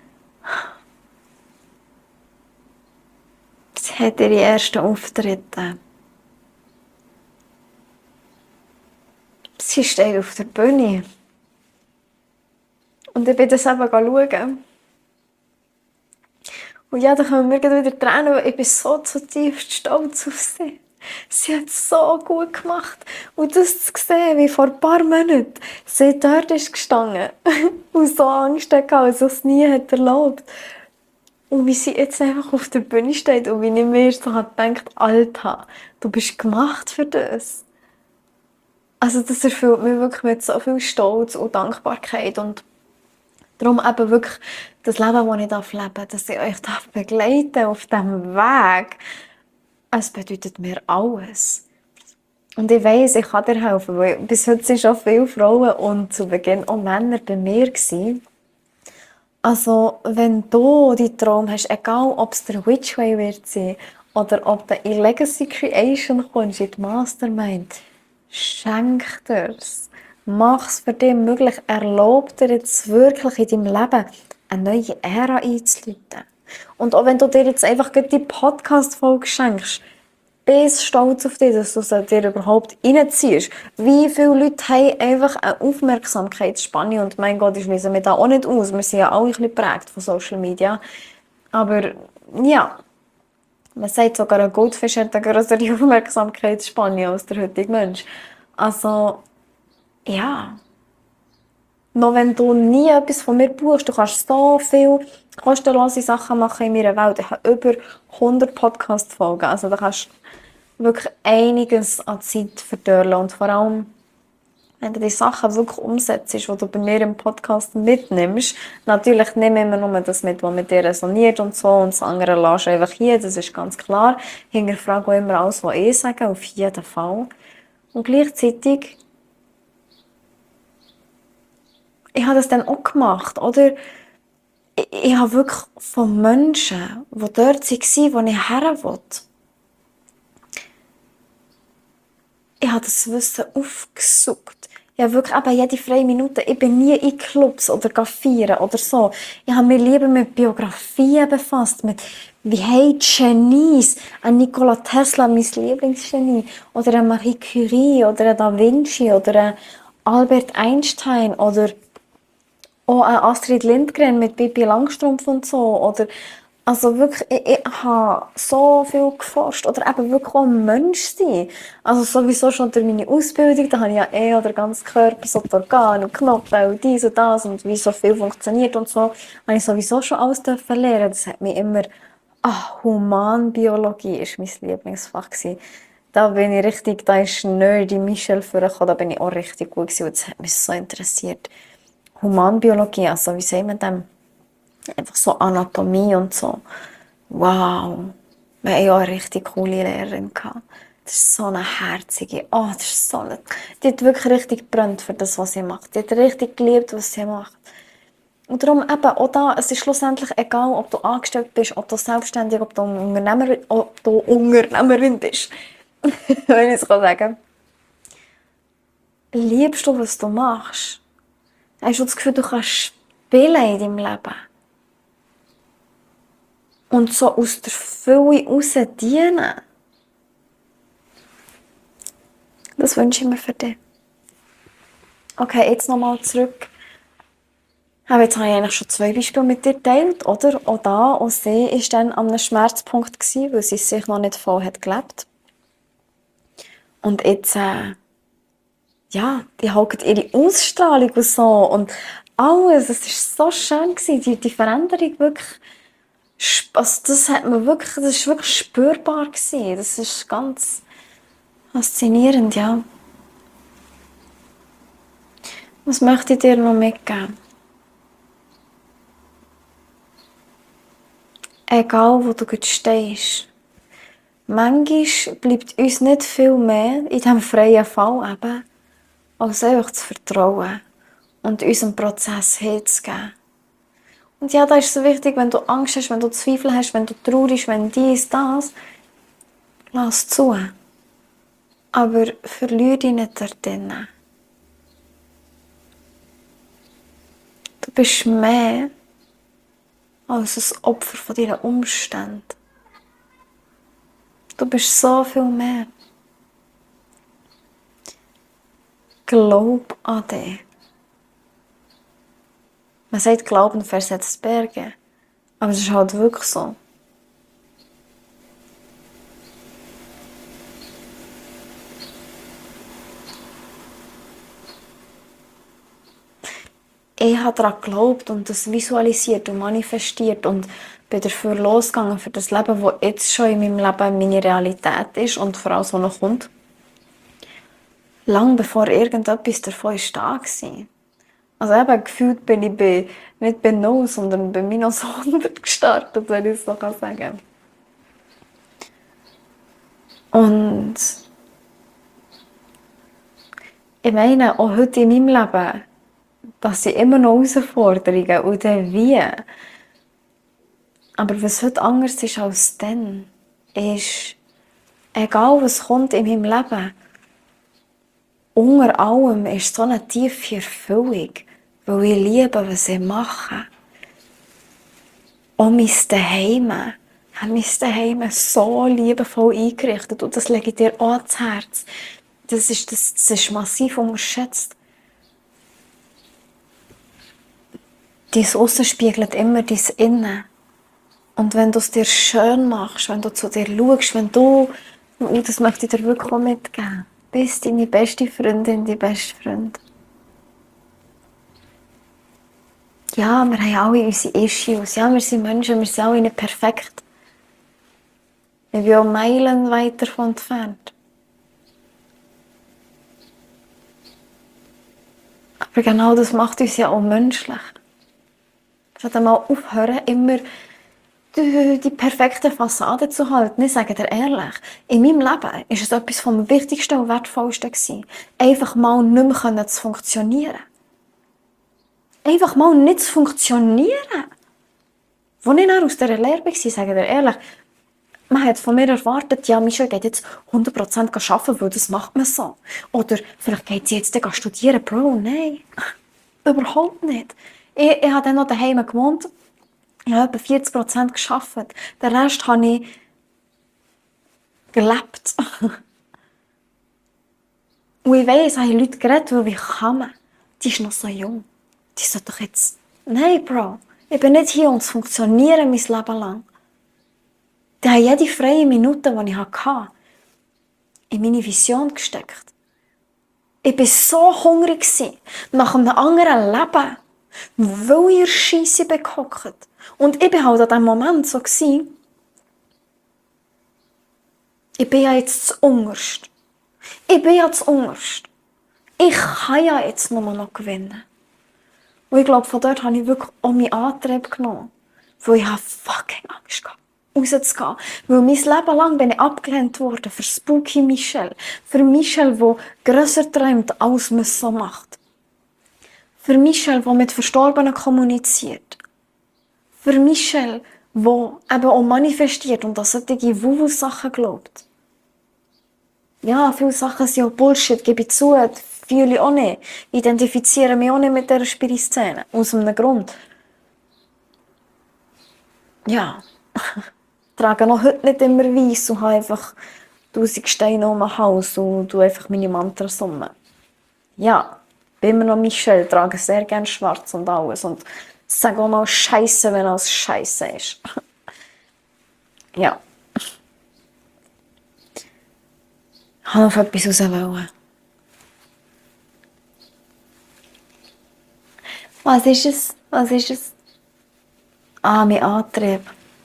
Sie hat ihre ersten Auftritte. Sie steht auf der Bühne. Und ich bin das eben schauen. Und ja, da kommen mir wieder Tränen, weil ich bin so zutiefst stolz auf sie. Sie hat es so gut gemacht. Und das zu sehen, wie vor ein paar Monaten sie dort ist gestanden und so Angst hatte, als sie es nie hat erlaubt. Und wie sie jetzt einfach auf der Bühne steht und wie ich mir so gedacht, Alter, du bist gemacht für das. Also das erfüllt mich wirklich mit so viel Stolz und Dankbarkeit. Und darum eben wirklich das Leben, das ich leben darf, dass ich euch begleiten auf diesem Weg. Es bedeutet mir alles. Und ich weiss, ich kann dir helfen, weil bis heute sind schon viele Frauen und zu Beginn auch Männer bei mir gewesen. Also, wenn du deinen Traum hast, egal ob es der Witchway wird sein oder ob du in Legacy Creation kommst, in die Mastermind, schenk dir's. Mach es für dich möglich. Erlaub dir jetzt wirklich in deinem Leben eine neue Ära einzuläuten. Und auch wenn du dir jetzt einfach die Podcast-Folge schenkst, bist stolz auf dich, dass du sie dir überhaupt reinziehst. Wie viele Leute haben einfach eine Aufmerksamkeitsspanne? Und mein Gott, ich schließe mich da auch nicht aus. Wir sind ja alle ein bisschen geprägt von Social Media. Aber ja, man sagt sogar, ein Goldfisch hat eine größere Aufmerksamkeitsspanne als der heutige Mensch. Also, ja. Noch wenn du nie etwas von mir buchst, du kannst so viele kostenlose Sachen machen in meiner Welt. Ich habe über hundert Podcast-Folgen. Also da kannst du wirklich einiges an Zeit verdörlen. Und vor allem, wenn du die Sachen wirklich umsetzt, die du bei mir im Podcast mitnimmst, natürlich nimm immer nur das mit, was mit dir resoniert und so, und das andere lässt einfach hier, das ist ganz klar. Hinterfrage auch immer alles, was ich sage, auf jeden Fall. Und gleichzeitig, ich habe das dann auch gemacht, oder? Ich, ich habe wirklich von Menschen, die dort waren, wo ich her wollte, ich habe das Wissen aufgesucht. Ich habe wirklich eben jede freie Minute, ich bin nie in Clubs oder feiern oder so. Ich habe mich lieber mit Biografien befasst, mit wie haben Genies, ein Nikola Tesla, mein Lieblingsgenie, oder ein Marie Curie, oder ein Da Vinci, oder ein Albert Einstein, oder auch ein Astrid Lindgren mit Pippi Langstrumpf und so, oder also wirklich, ich, ich habe so viel geforscht. Oder eben wirklich auch ein Mensch sein. Also sowieso schon durch meine Ausbildung, da habe ich ja eh oder ganz Körper, so die Organe und Knochen und dies und das und wie so viel funktioniert und so, habe ich sowieso schon alles dürfen lernen. Das hat mich immer, ah, Humanbiologie ist mein Lieblingsfach gewesen. Da bin ich richtig, da ist Nerdy Michel vorgekommen, da bin ich auch richtig gut gewesen und das hat mich so interessiert. Humanbiologie, also wie sagt man dem? Einfach so Anatomie und so. Wow. Wir hatten ja auch eine richtig coole Lehrerin gehabt. Das ist so eine herzige, oh, das ist so eine, die hat wirklich richtig gebrannt für das, was sie macht. Die hat richtig geliebt, was sie macht. Und darum eben, auch da, es ist schlussendlich egal, ob du angestellt bist, ob du selbstständig, ob du Unternehmer, ob du Unternehmerin bist. Wenn ich es sagen kann. Liebst du, was du machst? Hast du das Gefühl, du kannst spielen in deinem Leben? Und so aus der Fülle raus dienen. Das wünsche ich mir für dich. Okay, jetzt nochmal zurück. Aber jetzt habe ich eigentlich schon zwei Beispiele mit dir geteilt, oder? Auch da, auch sie war dann an einem Schmerzpunkt gewesen, weil sie sich noch nicht voll hat gelebt. Und jetzt, äh, ja, die hat ihre Ausstrahlung und so und alles, es war so schön gewesen, die, die Veränderung wirklich. Also das hat man wirklich, das ist wirklich spürbar gewesen. Das ist ganz faszinierend, ja. Was möchte ich dir noch mitgeben? Egal, wo du gerade stehst. Manchmal bleibt uns nicht viel mehr, in diesem freien Fall eben, als einfach zu vertrauen und unserem Prozess hinzugeben. Und ja, da ist es so wichtig, wenn du Angst hast, wenn du Zweifel hast, wenn du traurig bist, wenn dies, das, lass zu. Aber verliere dich nicht dort drinnen. Du bist mehr als ein Opfer von deinen Umständen. Du bist so viel mehr. Glaub an dich. Man sagt, Glauben versetzt Berge. Aber es ist halt wirklich so. Ich habe daran geglaubt und das visualisiert und manifestiert und bin dafür losgegangen, für das Leben, das jetzt schon in meinem Leben meine Realität ist und vor allem, was noch kommt. Lang bevor irgendetwas davon da war. Also eben, gefühlt bin ich bei, nicht bei null, sondern bei minus hundert gestartet, wenn ich es so sagen kann. Und ich meine, auch heute in meinem Leben, das sind immer noch Herausforderungen und dann wie. Aber was heute anders ist als dann, ist, egal was kommt in meinem Leben, unter allem ist so eine tiefe Erfüllung, weil ich liebe, was ich mache. Auch mein Zuhause. Ich habe mein Zuhause so liebevoll eingerichtet und das lege ich dir auch ans Herz. Das ist, das, das ist massiv unterschätzt. Dein Aussen spiegelt immer dein Innen. Und wenn du es dir schön machst, wenn du zu dir schaust, wenn du, und das möchte ich dir wirklich auch mitgeben, bist deine beste Freundin, dein bester Freund. Ja, wir haben alle unsere Issues. Ja, wir sind Menschen, wir sind alle nicht perfekt. Ich bin auch meilenweit davon entfernt. Aber genau das macht uns ja auch menschlich. Sollten mal aufhören, immer die, die perfekte Fassade zu halten. Ich sage dir ehrlich, in meinem Leben war es etwas vom Wichtigsten und Wertvollsten gewesen, einfach mal nicht mehr zu funktionieren. Einfach mal nicht zu funktionieren. Als ich dann aus dieser Lehre war, sage dir ehrlich, man hat von mir erwartet, ja, Michelle geht jetzt hundert Prozent arbeiten, weil das macht man so. Oder vielleicht geht sie jetzt dann studieren. Bro, nein. Überhaupt nicht. Ich, ich habe dann noch daheim gewohnt. Ich habe etwa vierzig Prozent gearbeitet. Den Rest habe ich gelebt. Und ich weiss, habe Leute geredet, weil wie kann man? Die ist noch so jung. Die sollte doch jetzt... Nein, Bro. Ich bin nicht hier, um zu funktionieren mein Leben lang. Die haben jede freie Minute, die ich hatte, in meine Vision gesteckt. Ich war so hungrig nach einem anderen Leben, weil ich in der Scheisse gehockt. Und ich war halt an diesem Moment so, ich bin ja jetzt das Unterste. Ich bin ja das Unterste. Ich kann ja jetzt nur noch gewinnen. Und ich glaube, von dort habe ich wirklich auch meinen Antrieb genommen. Weil ich fucking Angst hatte, rauszugehen. Weil mein Leben lang bin ich abgelehnt worden für Spooky Michelle. Für Michelle, die grösser träumt, als man es so macht. Für Michelle, die mit Verstorbenen kommuniziert. Für Michelle, die eben auch manifestiert und an solche Wuhu-Sachen glaubt. Ja, viele Sachen sind auch Bullshit, gebe ich zu, fühle ich auch nicht. Ich identifiziere mich auch nicht mit dieser Spiri-Szene. Aus einem Grund. Ja. Ich trage noch heute nicht immer weiss und habe einfach tausend Steine um den Hals und tue einfach meine Mantras um. Ja, bin immer noch Michelle, trage sehr gerne schwarz und alles und sage auch mal Scheiße, wenn es Scheiße ist. Ja. Ich wollte auf etwas raus wollen. Was ist es? Was ist es? Ah, mein Antrieb.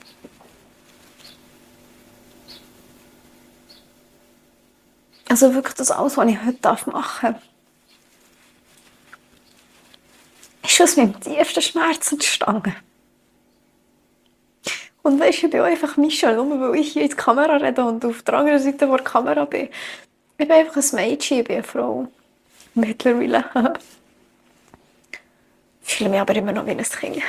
Also wirklich das alles, was ich heute machen darf, ist aus meinem tiefsten Schmerz entstanden. Und weisst du, ich bin auch einfach Michelle, nur weil ich hier in die Kamera rede und auf der anderen Seite der Kamera bin. Ich bin einfach ein Mädchen, ich bin eine Frau. Mittlerweile. Ich fühle mich aber immer noch wie ein Kind.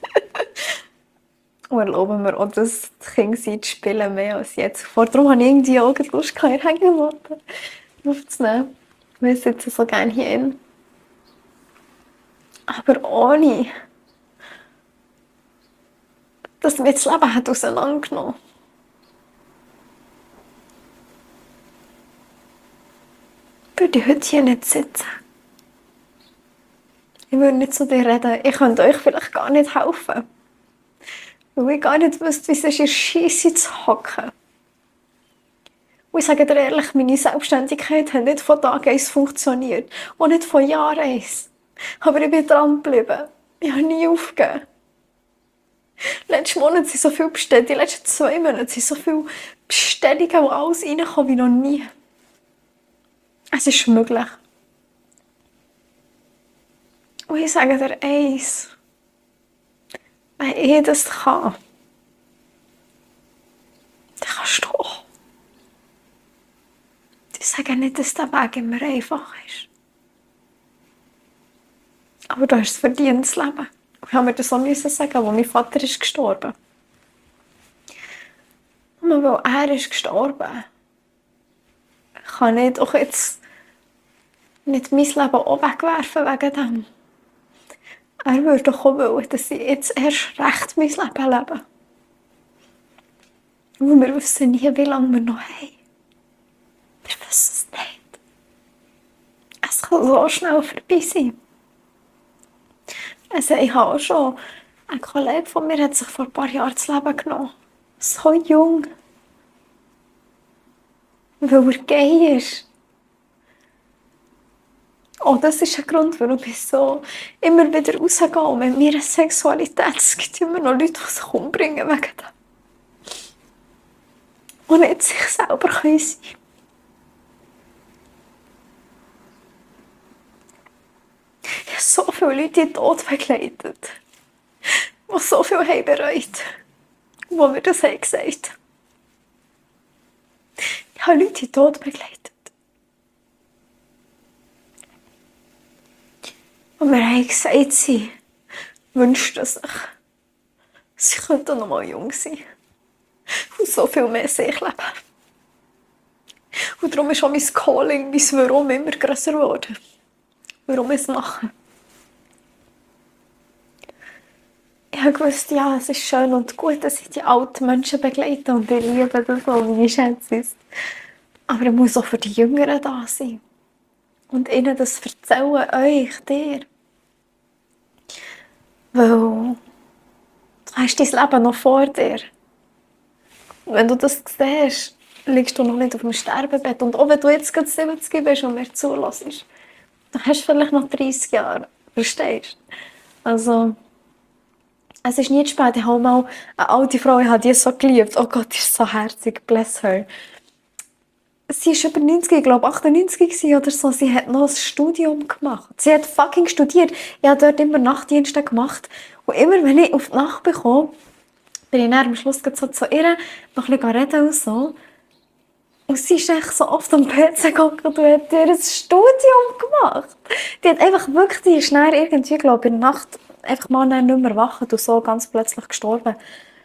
Und erlaube mir auch, das Kind sein zu spielen, mehr als jetzt. Vor darum hatte ich irgendwie auch Lust, keine Hängematte aufzunehmen. Wir sitzen so gerne hier in. Aber ohne, dass mir das Leben hat auseinandergenommen. Würde ich heute hier nicht sitzen. Ich würde nicht zu dir reden. Ich könnte euch vielleicht gar nicht helfen. Weil ich gar nicht wüsste, wie es ist, in der Scheisse zu hocken. Und ich sage dir ehrlich, meine Selbstständigkeit hat nicht von Tag eins funktioniert. Und nicht von Jahr eins. Aber ich bin dran geblieben. Ich habe nie aufgegeben. Letzten Monat sind so viele Bestellungen, die letzten zwei Monate sind so viele Bestellungen, wo alles reinkommt wie noch nie. Es ist möglich. Und ich sage dir eins. Wenn ich das kann, dann kannst du auch. Ich sage nicht, dass der Weg immer einfach ist. Aber du hast es verdient, das Leben. Ich habe mir das so müssen sagen, als mein Vater ist gestorben. Nur weil er ist gestorben, kann ich doch jetzt nicht mein Leben auch wegwerfen wegen dem. Er würde doch auch wollen, dass ich jetzt erst recht mein Leben lebe. Und wir wissen nie, wie lange wir noch haben. Wir wissen es nicht. Es kann so schnell vorbei sein. Also ich habe auch schon, ein Kollege von mir hat sich vor ein paar Jahren das Leben genommen. So jung. Weil er gay ist. Oh, das ist ein Grund, warum ich so immer wieder rausgehe und mit meiner Sexualität. Es gibt immer noch Leute, die sich umbringen wegen dem. Und nicht sich selber sein können. Ich habe so viele Leute in den Tod begleitet, die so viel haben bereut, wo mir das haben gesagt haben. Ich habe Leute in den Tod begleitet. Und mir haben gesagt, sie wünschten sich, sie könnten noch mal jung sein und so viel mehr sich leben. Und darum ist auch mein Calling, mein Warum immer grösser geworden. Warum ich es mache. Ich habe gewusst, ja, es ist schön und gut, dass ich die alten Menschen begleite und ich liebe das auch, wie ich schätze es. Aber ich muss auch für die Jüngeren da sein. Und ihnen das erzählen, euch, dir. Weil du hast dein Leben noch vor dir. Wenn du das siehst, liegst du noch nicht auf dem Sterbebett. Und auch wenn du jetzt gerade siebzig bist und mir zulässt, dann hast du vielleicht noch dreißig Jahre. Verstehst du? Also, es ist nie zu spät. Ich habe mal eine alte Frau, ich habe die so geliebt. Oh Gott, die ist so herzig, bless her. Sie ist über neunzig, ich glaube achtundneunzig oder so. Sie hat noch ein Studium gemacht. Sie hat fucking studiert. Ich habe dort immer Nachtdienste gemacht. Und immer, wenn ich auf die Nacht bekomme, bin ich dann am Schluss so zu ihr, noch ein bisschen reden und so. Und sie ist echt so oft am P C gegangen und hat ihr ein Studium gemacht. Die hat einfach wirklich, die ist dann irgendwie, glaube ich, in der Nacht einfach mal nicht mehr erwacht und so ganz plötzlich gestorben.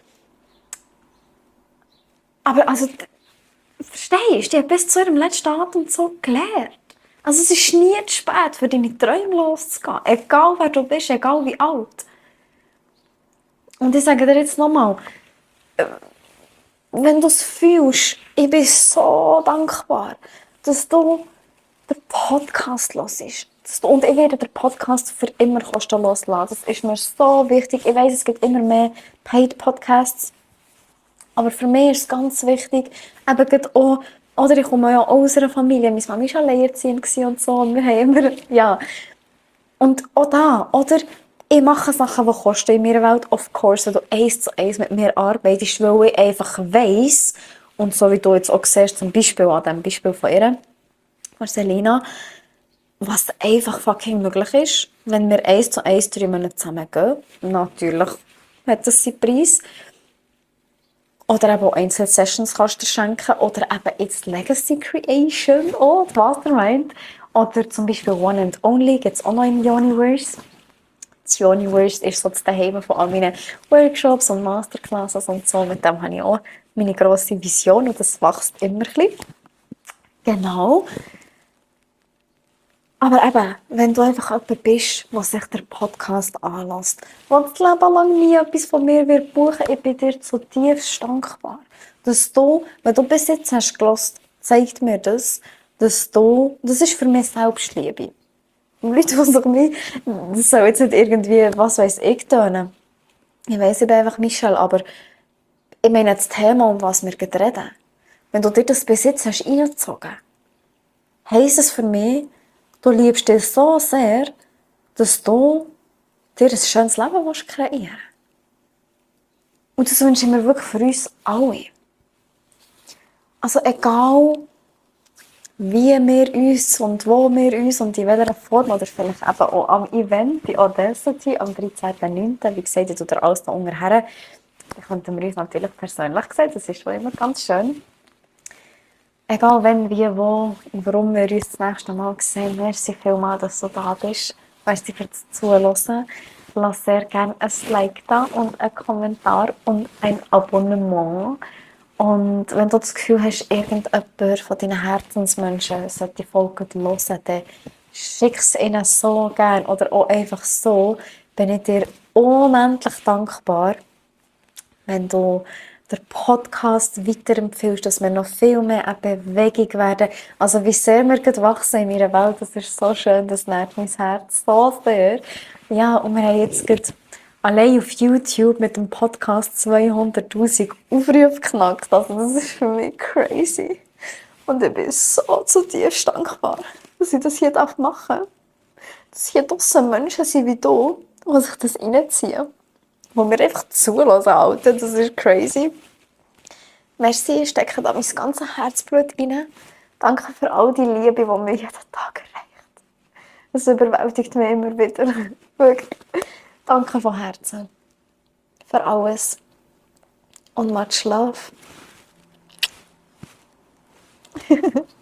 Aber also, verstehst du, die hat bis zu ihrem letzten Atemzug gelernt. Also es ist nie zu spät, für deine Träume loszugehen. Egal wer du bist, egal wie alt. Und ich sage dir jetzt nochmal, wenn du es fühlst, ich bin so dankbar, dass du den Podcast hörst. Und ich werde den Podcast für immer kostenlos lassen. Das ist mir so wichtig. Ich weiss, es gibt immer mehr Paid-Podcasts. Aber für mich ist es ganz wichtig, eben auch, oder ich komme ja aus einer Familie, meine Mama war alleinerziehend und so, und wir haben immer, ja. Und auch da, oder? Ich mache Sachen, die kosten in meiner Welt, of course, wenn du eins zu eins mit mir arbeitest, weil ich einfach weiss, und so wie du jetzt auch siehst, zum Beispiel an dem Beispiel von ihr, von Selina, was einfach fucking möglich ist, wenn wir eins zu eins drei Monate zusammen gehen. Natürlich hat das seinen Preis. Oder eben auch Einzelsessions kannst du dir schenken. Oder eben jetzt Legacy Creation, oh, die Mastermind. Oder zum Beispiel One and Only gibt es auch noch im Universe. Das Universe ist so das Daheim von all meinen Workshops und Masterclasses und so. Mit dem habe ich auch meine grosse Vision und das wächst immer ein bisschen. Genau. Aber eben, wenn du einfach jemand bist, der sich den Podcast anlässt, der das Leben lang nie etwas von mir wird buchen, ich bin dir zutiefst dankbar. Dass du, wenn du bis jetzt hast gehört, zeigt mir das, dass du, das ist für mich Selbstliebe. Und Leute, die sich nicht, das soll jetzt nicht irgendwie, was weiss ich, tönen. Ich weiss, ich bin einfach Michelle, aber ich meine das Thema, um was wir gerade reden. Wenn du dir das bis jetzt hast reingezogen, heisst es für mich, du liebst dich so sehr, dass du dir ein schönes Leben kreieren willst. Und das wünsche ich mir wirklich für uns alle. Also egal, wie wir uns und wo wir uns und in welcher Form, oder vielleicht eben auch am Event, die Audacity, am dreizehnten neunten Wie gesagt, ich tue dir alles da unten her. Da könnten wir uns natürlich persönlich sehen, das ist schon immer ganz schön. Egal wenn, wie, wo und warum wir uns das nächste Mal sehen, merci vielmals, dass du da bist. Merci fürs Zuhören. Lass sehr gerne ein Like da und einen Kommentar und ein Abonnement. Und wenn du das Gefühl hast, irgendjemand von deinen Herzensmenschen sollte die Folge hören, dann schick es ihnen so gerne. Oder auch einfach so, bin ich dir unendlich dankbar, wenn du den Podcast weiterempfiehlst, dass wir noch viel mehr eine Bewegung werden. Also wie sehr wir gerade wachsen in meiner Welt, das ist so schön, das nährt mein Herz so sehr. Ja, und wir haben jetzt gerade allein auf YouTube mit dem Podcast zweihunderttausend Aufrufe geknackt. Also das ist für mich crazy. Und ich bin so zutiefst dankbar, dass ich das hier machen darf. Dass hier draussen Menschen sind wie du, die sich das reinziehen. Wo mir einfach zulassen, Alter. Das ist crazy. Merci, ich stecke da mein ganzes Herzblut rein. Danke für all die Liebe, die mir jeden Tag erreicht. Es überwältigt mich immer wieder. Wirklich. Danke von Herzen für alles. Und much love.